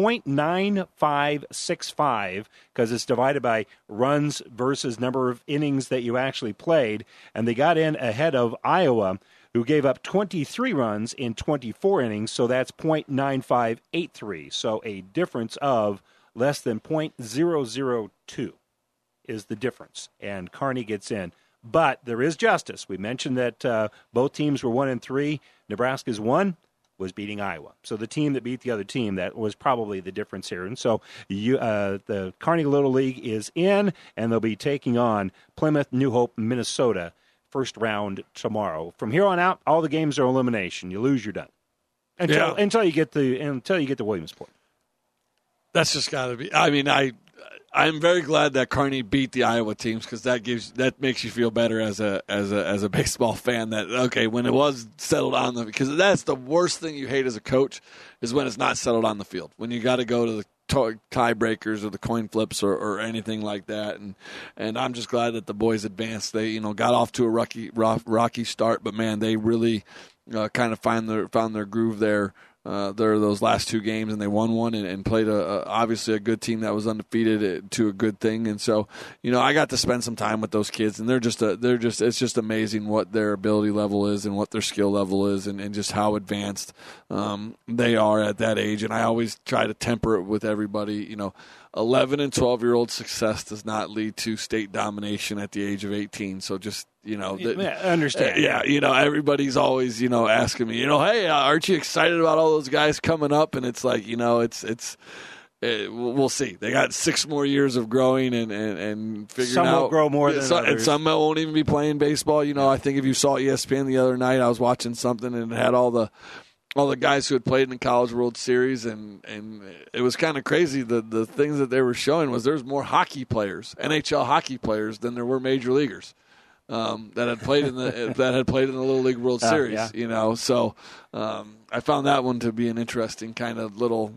.9565, because it's divided by runs versus number of innings that you actually played. And they got in ahead of Iowa, who gave up 23 runs in 24 innings, so that's .9583. So a difference of less than .002 is the difference, and Kearney gets in. But there is justice. We mentioned that both teams were 1-3. Nebraska's 1 was beating Iowa. So the team that beat the other team, that was probably the difference here. And so the Kearney Little League is in, and they'll be taking on Plymouth New Hope, Minnesota, first round tomorrow. From here on out, all the games are elimination. You lose, you're done. Until you get to Williamsport. That's just got to be. I mean, I'm very glad that Kearney beat the Iowa teams, because that makes you feel better as a baseball fan. That okay, when it was settled on because that's the worst thing you hate as a coach is when it's not settled on the field. When you got to go to tiebreakers or the coin flips or anything like that. And I'm just glad that the boys advanced. They got off to a rocky start, but man, they really kind of found their groove there. Those last two games, and they won one and played obviously a good team that was undefeated to a good thing. And so, I got to spend some time with those kids, and it's just amazing what their ability level is and what their skill level is, and just how advanced they are at that age. And I always try to temper it with everybody. 11 and 12-year-old success does not lead to state domination at the age of 18. So just, understand. Everybody's always, asking me, hey, aren't you excited about all those guys coming up? And it's like, we'll see. They got 6 more years of growing and figuring out. Some will grow more than others. And some won't even be playing baseball. I think if you saw ESPN the other night, I was watching something and it had all the guys who had played in the College World Series, and it was kind of crazy. The things that they were showing was there's more hockey players, NHL hockey players, than there were major leaguers that had played in the Little League World Series. Yeah. So I found that one to be an interesting kind of little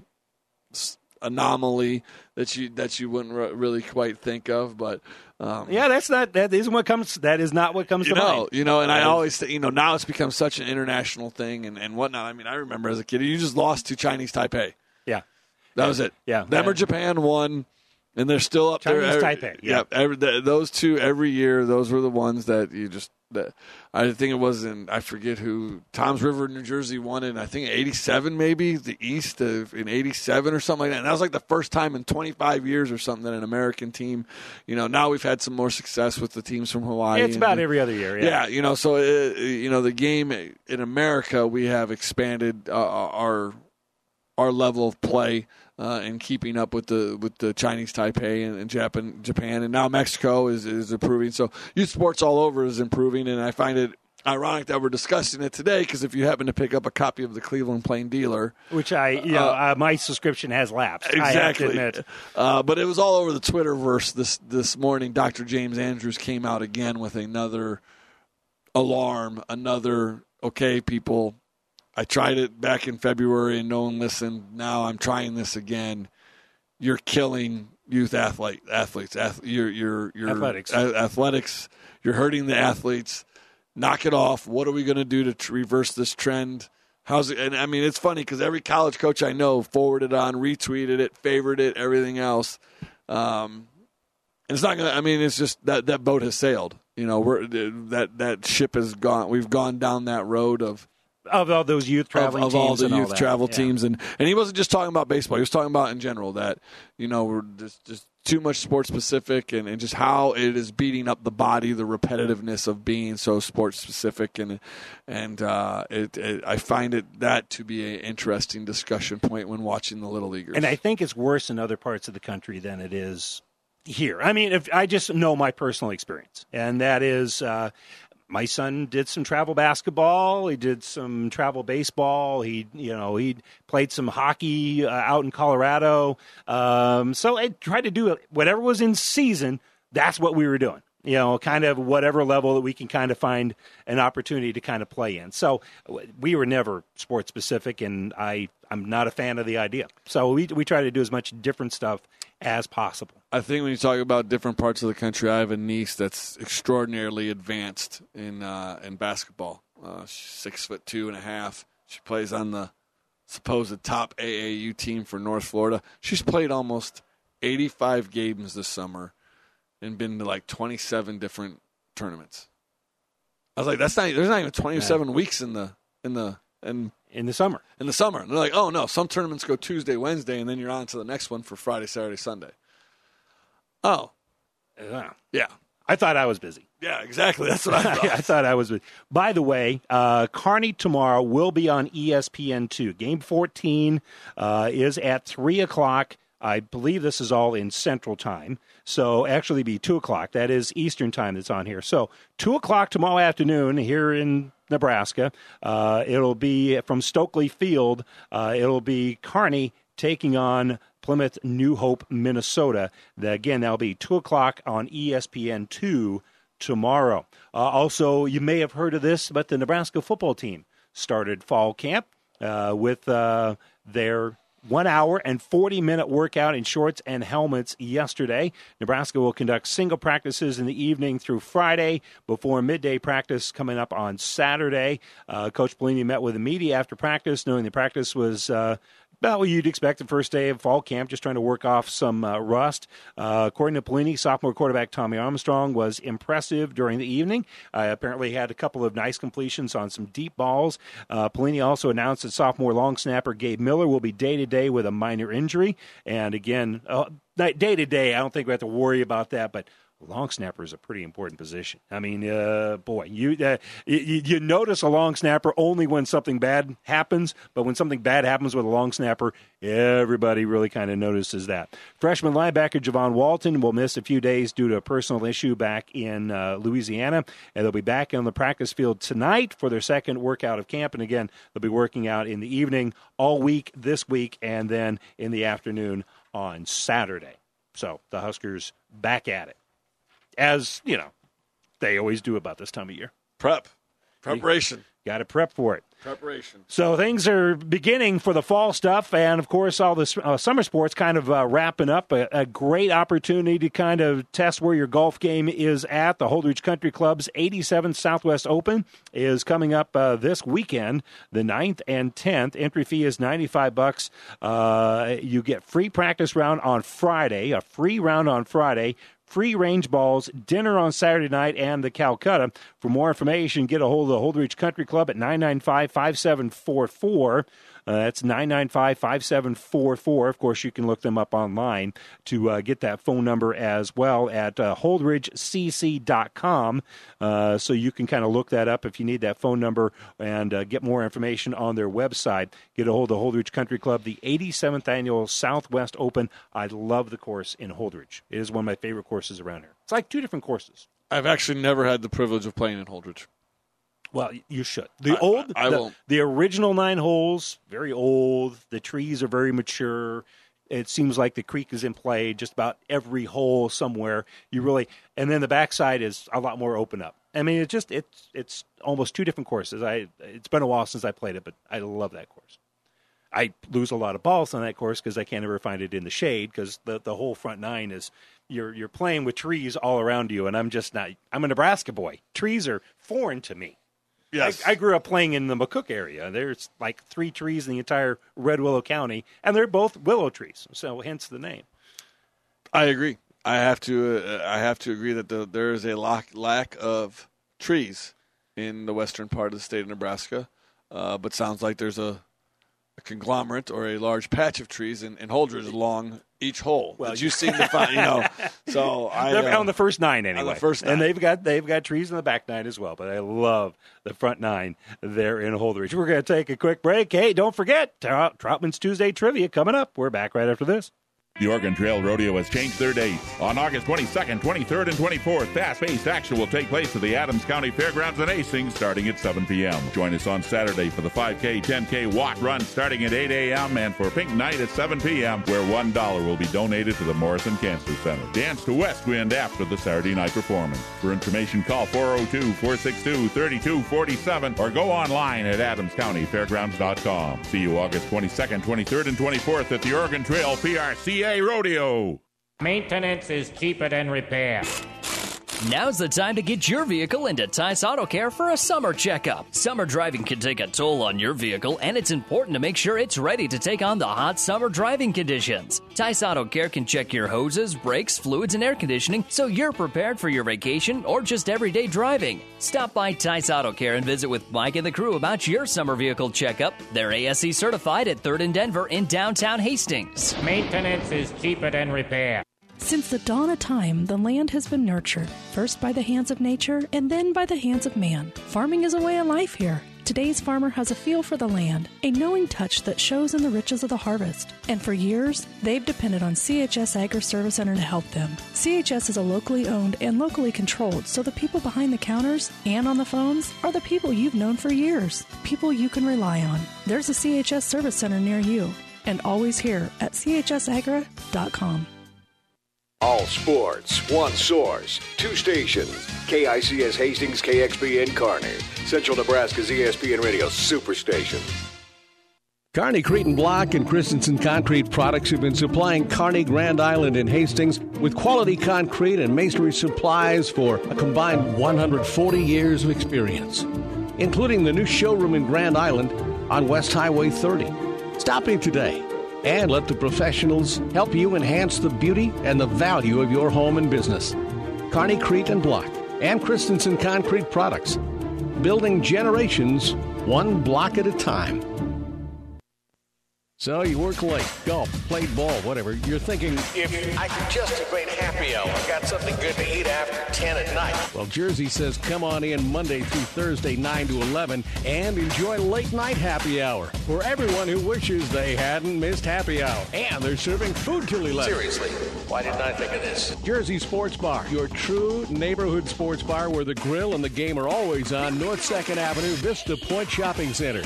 anomaly that you wouldn't really quite think of, but. That is not what comes to mind. And I always say, now it's become such an international thing and whatnot. I mean, I remember as a kid, you just lost to Chinese Taipei. Yeah. That was it. Yeah. Them or Japan won, and they're still up Chinese there. Taipei. Yeah. Those two every year, those were the ones that I think it was I forget who, Toms River, New Jersey won in, I think, 87 maybe, the East in 87 or something like that. And that was like the first time in 25 years or something that an American team, now we've had some more success with the teams from Hawaii. It's about every other year. Yeah. So, the game in America, we have expanded our level of play and keeping up with the Chinese Taipei and Japan, and now Mexico is improving. So youth sports all over is improving, and I find it ironic that we're discussing it today because if you happen to pick up a copy of the Cleveland Plain Dealer, which my subscription has lapsed, exactly. I have to admit. But it was all over the Twitterverse this morning. Dr. James Andrews came out again with another alarm, okay, people. I tried it back in February and no one listened. Now I'm trying this again. You're killing youth athletes. Your athletics. You're hurting the athletes. Knock it off. What are we going to do to reverse this trend? How's it? And I mean, it's funny because every college coach I know forwarded on, retweeted it, favored it, everything else. It's not going to. I mean, it's just that boat has sailed. That ship has gone. We've gone down that road of all those youth traveling teams. Of all the youth travel teams. And he wasn't just talking about baseball. He was talking about in general that, we're just too much sports specific and just how it is beating up the body, the repetitiveness of being so sports specific. And I find that to be an interesting discussion point when watching the Little Leaguers. And I think it's worse in other parts of the country than it is here. I mean, if I just know my personal experience, and that is, my son did some travel basketball. He did some travel baseball. He played some hockey out in Colorado. So I tried to do whatever was in season. That's what we were doing. Kind of whatever level that we can kind of find an opportunity to kind of play in. So we were never sports specific, and I'm not a fan of the idea. So we try to do as much different stuff as possible. I think when you talk about different parts of the country, I have a niece that's extraordinarily advanced in basketball. She's 6'2.5". She plays on the supposed top AAU team for North Florida. She's played almost 85 games this summer and been to like 27 different tournaments. I was like, there's not even 27 weeks in the summer. In the summer. And they're like, oh no, some tournaments go Tuesday, Wednesday, and then you're on to the next one for Friday, Saturday, Sunday. Oh. Yeah. I thought I was busy. Yeah, exactly. That's what I thought. I thought I was busy. By the way, Kearney tomorrow will be on ESPN2. Game 14 is at 3 o'clock. I believe this is all in Central Time. So actually be 2 o'clock. That is Eastern Time that's on here. So 2 o'clock tomorrow afternoon here in Nebraska. It'll be from Stokely Field. It'll be Kearney taking on Plymouth New Hope, Minnesota. Again, that'll be 2 o'clock on ESPN2 tomorrow. Also, you may have heard of this, but the Nebraska football team started fall camp with their 1 hour and 40-minute workout in shorts and helmets yesterday. Nebraska will conduct single practices in the evening through Friday before midday practice coming up on Saturday. Coach Pelini met with the media after practice, knowing the practice was about what you'd expect the first day of fall camp, just trying to work off some rust. According to Pelini, sophomore quarterback Tommy Armstrong was impressive during the evening. Apparently had a couple of nice completions on some deep balls. Pelini also announced that sophomore long snapper Gabe Miller will be day-to-day with a minor injury. And again, day-to-day, I don't think we have to worry about that, but long snapper is a pretty important position. I mean, boy, you notice a long snapper only when something bad happens, but when something bad happens with a long snapper, everybody really kind of notices that. Freshman linebacker Javon Walton will miss a few days due to a personal issue back in Louisiana, and they'll be back on the practice field tonight for their second workout of camp. And again, they'll be working out in the evening all week this week, and then in the afternoon on Saturday. So the Huskers back at it, as, you know, they always do about this time of year. Preparation. Got to prep for it. Preparation. So things are beginning for the fall stuff, and, of course, all the summer sports kind of wrapping up. A great opportunity to kind of test where your golf game is at. The Holdridge Country Club's 87th Southwest Open is coming up this weekend, the 9th and 10th. Entry fee is $95. You get free practice round on Friday, a free round on Friday, free range balls, dinner on Saturday night, and the Calcutta. For more information, get a hold of the Holdridge Country Club at 995-5744. That's 995-5744. Of course, you can look them up online to get that phone number as well at holdridgecc.com. So you can kind of look that up if you need that phone number and get more information on their website. Get a hold of Holdridge Country Club, the 87th Annual Southwest Open. I love the course in Holdridge. It is one of my favorite courses around here. It's like two different courses. I've actually never had the privilege of playing in Holdridge. Well, you should. The original 9 holes, very old. The trees are very mature. It seems like the creek is in play just about every hole somewhere. And then the backside is a lot more open up. I mean, it's almost two different courses. It's been a while since I played it, but I love that course. I lose a lot of balls on that course because I can't ever find it in the shade because the whole front 9 is you're playing with trees all around you, and I'm just not. I'm a Nebraska boy. Trees are foreign to me. Yes. I grew up playing in the McCook area. There's like 3 trees in the entire Red Willow County, and they're both willow trees, so hence the name. I agree. I have to agree that there is a lack of trees in the western part of the state of Nebraska, but sounds like there's a conglomerate or a large patch of trees in Holdridge along each hole. Well, you seem to find, So they're on the first 9 anyway. On the first 9. And they've got trees in the back 9 as well. But I love the front 9 there in Holdridge. We're going to take a quick break. Hey, don't forget Troutman's Tuesday Trivia coming up. We're back right after this. The Oregon Trail Rodeo has changed their dates. On August 22nd, 23rd, and 24th, fast-paced action will take place at the Adams County Fairgrounds in Hastings starting at 7 p.m. Join us on Saturday for the 5K, 10K walk run starting at 8 a.m. and for Pink Night at 7 p.m. where $1 will be donated to the Morrison Cancer Center. Dance to West Wind after the Saturday night performance. For information, call 402-462-3247 or go online at adamscountyfairgrounds.com. See you August 22nd, 23rd, and 24th at the Oregon Trail PRCA Rodeo. Maintenance is cheaper than repair. Now's the time to get your vehicle into Tice Auto Care for a summer checkup. Summer driving can take a toll on your vehicle, and it's important to make sure it's ready to take on the hot summer driving conditions. Tice Auto Care can check your hoses, brakes, fluids, and air conditioning so you're prepared for your vacation or just everyday driving. Stop by Tice Auto Care and visit with Mike and the crew about your summer vehicle checkup. They're ASE certified at 3rd and Denver in downtown Hastings. Maintenance is cheaper than repair. Since the dawn of time, the land has been nurtured, first by the hands of nature and then by the hands of man. Farming is a way of life here. Today's farmer has a feel for the land, a knowing touch that shows in the riches of the harvest. And for years, they've depended on CHS Agri Service Center to help them. CHS is a locally owned and locally controlled, so the people behind the counters and on the phones are the people you've known for years, people you can rely on. There's a CHS Service Center near you, and always here at chsagra.com. All sports, one source, 2 stations. KICS Hastings, KXPN Kearney. Central Nebraska's ESPN Radio Superstation. Kearney, Cretin Block, and Christensen Concrete Products have been supplying Kearney, Grand Island, and Hastings with quality concrete and masonry supplies for a combined 140 years of experience, including the new showroom in Grand Island on West Highway 30. Stop in today and let the professionals help you enhance the beauty and the value of your home and business. Kearney, Cretin Block, and Christensen Concrete Products, building generations one block at a time. So you work late, golf, played ball, whatever. You're thinking, if I could just have made happy hour, got something good to eat after 10 at night. Well, Jersey says come on in Monday through Thursday, 9 to 11, and enjoy late night happy hour for everyone who wishes they hadn't missed happy hour. And they're serving food till 11. Seriously, why didn't I think of this? Jersey Sports Bar, your true neighborhood sports bar where the grill and the game are always on North 2nd Avenue, Vista Point Shopping Center.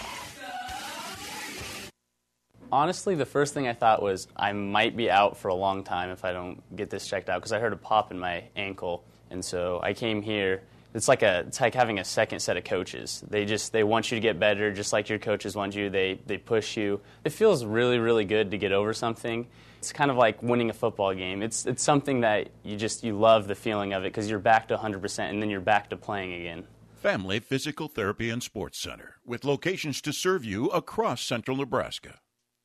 Honestly, the first thing I thought was I might be out for a long time if I don't get this checked out, because I heard a pop in my ankle, and so I came here. It's like having a second set of coaches. They want you to get better, just like your coaches want you. They push you. It feels really, really good to get over something. It's kind of like winning a football game. It's something that you love the feeling of it, because you're back to 100%, and then you're back to playing again. Family Physical Therapy and Sports Center, with locations to serve you across central Nebraska.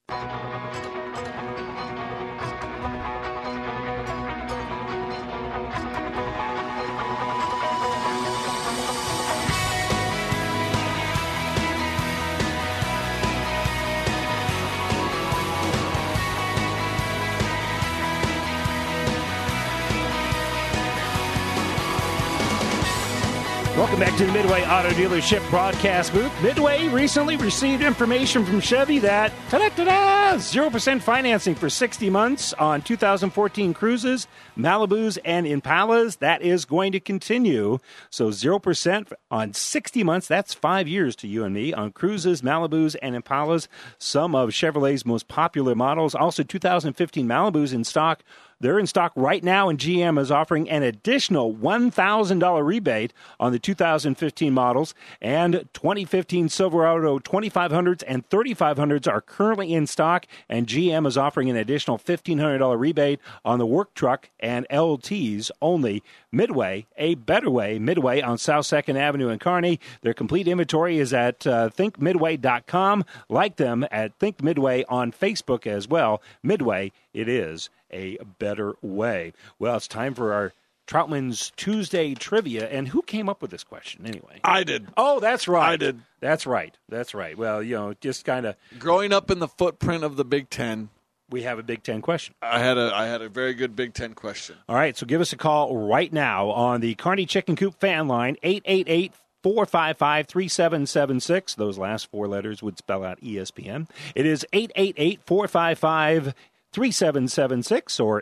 Welcome back to the Midway Auto Dealership broadcast booth. Midway recently received information from Chevy that 0% financing for 60 months on 2014 Cruzes, Malibus, and Impalas. That is going to continue. So 0% on 60 months. That's 5 years to you and me on Cruzes, Malibus, and Impalas. Some of Chevrolet's most popular models. Also 2015 Malibus in stock. They're in stock right now, and GM is offering an additional $1,000 rebate on the 2015 models. And 2015 Silverado 2500s and 3500s are currently in stock, and GM is offering an additional $1,500 rebate on the work truck and LTs only. Midway, a better way. Midway on South 2nd Avenue in Kearney. Their complete inventory is at thinkmidway.com. Like them at Think Midway on Facebook as well. Midway, it is a better way. Well, it's time for our Troutman's Tuesday trivia. And who came up with this question anyway? I did. Oh, that's right. I did. That's right. That's right. Well, just kind of growing up in the footprint of the Big Ten. We have a Big Ten question. I had a very good Big Ten question. All right, so give us a call right now on the Kearney Chicken Coop fan line, 888-455-3776. Those last four letters would spell out ESPN. It is 888-455-3776 or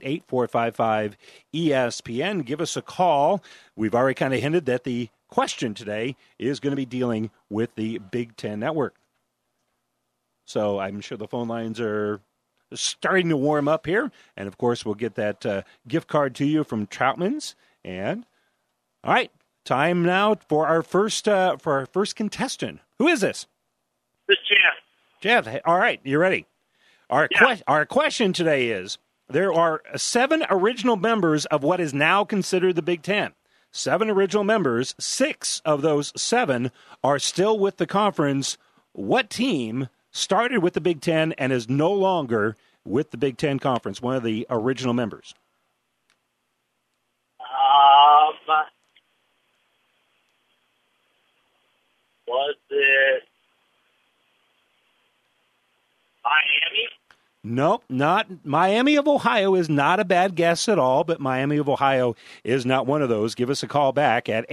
888-455-ESPN. Give us a call. We've already kind of hinted that the question today is going to be dealing with the Big Ten Network. So I'm sure the phone lines are starting to warm up here. And, of course, we'll get that gift card to you from Troutman's. And, all right, time now for our first contestant. Who is this? This is Jeff. Jeff, all right, you ready? Our question today is, there are 7 original members of what is now considered the Big Ten. 7 original members. 6 of those 7 are still with the conference. What team started with the Big Ten and is no longer with the Big Ten Conference, one of the original members? Was it Miami? Nope, not Miami of Ohio is not a bad guess at all, but Miami of Ohio is not one of those. Give us a call back at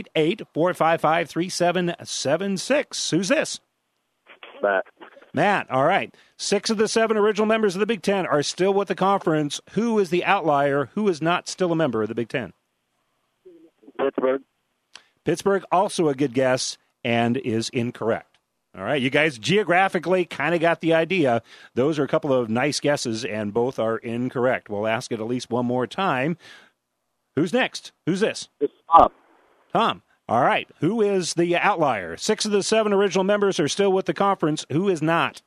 888-455-3776. Who's this? Matt, all right. 6 of the 7 original members of the Big Ten are still with the conference. Who is the outlier? Who is not still a member of the Big Ten? Pittsburgh. Pittsburgh, also a good guess, and is incorrect. All right, you guys geographically kind of got the idea. Those are a couple of nice guesses, and both are incorrect. We'll ask it at least one more time. Who's next? Who's this? It's Tom. Tom. All right. Who is the outlier? 6 of the 7 original members are still with the conference. Who is not?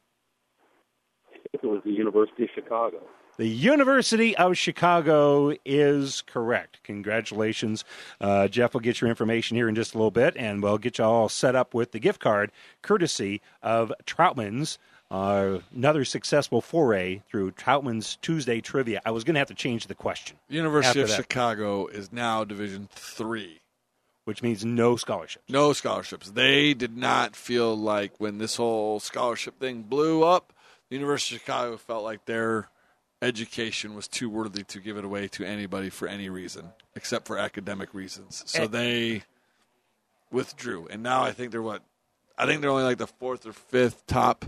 It was the University of Chicago. The University of Chicago is correct. Congratulations. Jeff will get your information here in just a little bit, and we'll get you all set up with the gift card courtesy of Troutman's. Another successful foray through Troutman's Tuesday Trivia. I was going to have to change the question. University of Chicago is now Division III. Which means no scholarships. No scholarships. They did not feel like when this whole scholarship thing blew up, the University of Chicago felt like their education was too worthy to give it away to anybody for any reason, except for academic reasons. So they withdrew. And now I think they're only like the 4th or 5th top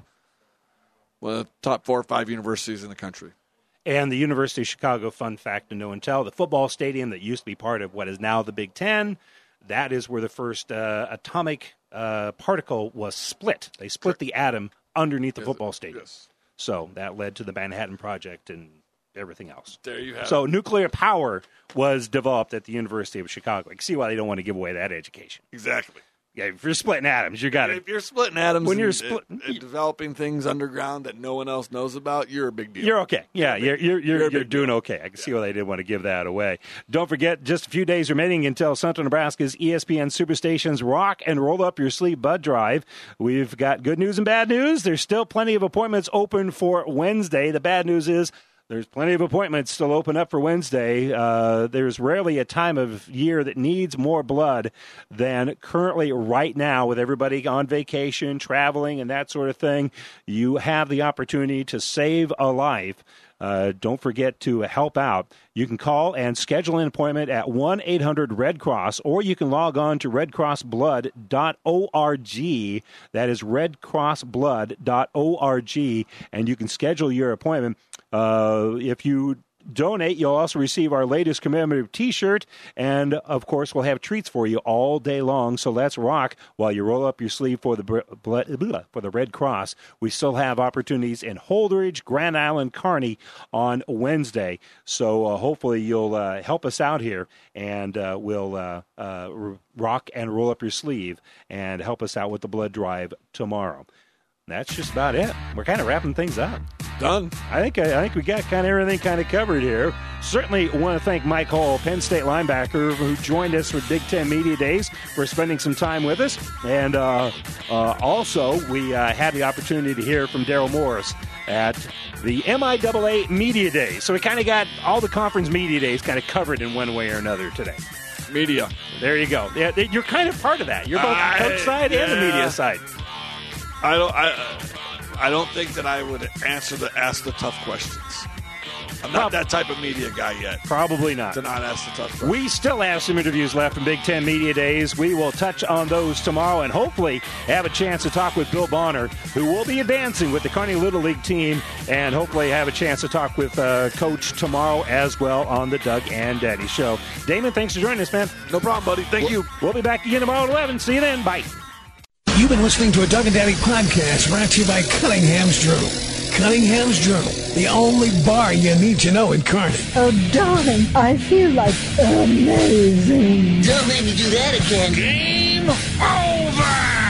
4 or 5 universities in the country. And the University of Chicago, fun fact to know and tell, the football stadium that used to be part of what is now the Big Ten, that is where the first atomic particle was split. They split the atom underneath the football stadium. Yes. So that led to the Manhattan Project and everything else. There you have So it. nuclear power was developed at the University of Chicago. You can see why they don't want to give away that education. Exactly. Yeah, if you're splitting atoms, you got it. If you're splitting atoms when you're and developing things underground that no one else knows about, you're a big deal. You're okay. Yeah, you're doing okay. I can see why they didn't want to give that away. Don't forget, just a few days remaining until Central Nebraska's ESPN Superstation's Rock and Roll Up Your Sleeve Bud Drive. We've got good news and bad news. There's still plenty of appointments open for Wednesday. The bad news is there's plenty of appointments still open up for Wednesday. There's rarely a time of year that needs more blood than currently right now with everybody on vacation, traveling, and that sort of thing. You have the opportunity to save a life. Don't forget to help out. You can call and schedule an appointment at 1-800-RED-CROSS, or you can log on to redcrossblood.org. That is redcrossblood.org, and you can schedule your appointment. If you donate, you'll also receive our latest commemorative T-shirt, and, of course, we'll have treats for you all day long. So let's rock while you roll up your sleeve for the Red Cross. We still have opportunities in Holdridge, Grand Island, Kearney on Wednesday. So hopefully you'll help us out here, and we'll rock and roll up your sleeve and help us out with the blood drive tomorrow. That's just about it. We're kind of wrapping things up. Done. I think we got kind of everything kind of covered here. Certainly want to thank Mike Hall, Penn State linebacker, who joined us for Big Ten Media Days, for spending some time with us. And also, we had the opportunity to hear from Daryl Morris at the MIAA Media Days. So we kind of got all the conference media days kind of covered in one way or another today. Media. There you go. Yeah, you're kind of part of that. You're both the coach side and the media side. I don't think that I would ask the tough questions. I'm not that type of media guy yet. Probably not. To not ask the tough questions. We still have some interviews left from Big Ten Media Days. We will touch on those tomorrow and hopefully have a chance to talk with Bill Bonner, who will be advancing with the Kearney Little League team, and hopefully have a chance to talk with Coach tomorrow as well on the Doug and Daddy Show. Damon, thanks for joining us, man. No problem, buddy. Thank you. We'll be back again tomorrow at 11. See you then. Bye. You've been listening to a Doug and Daddy podcast brought to you by Cunningham's Journal. Cunningham's Journal, the only bar you need to know in Kearney. Oh, darling, I feel like amazing. Don't make me do that again. Game over!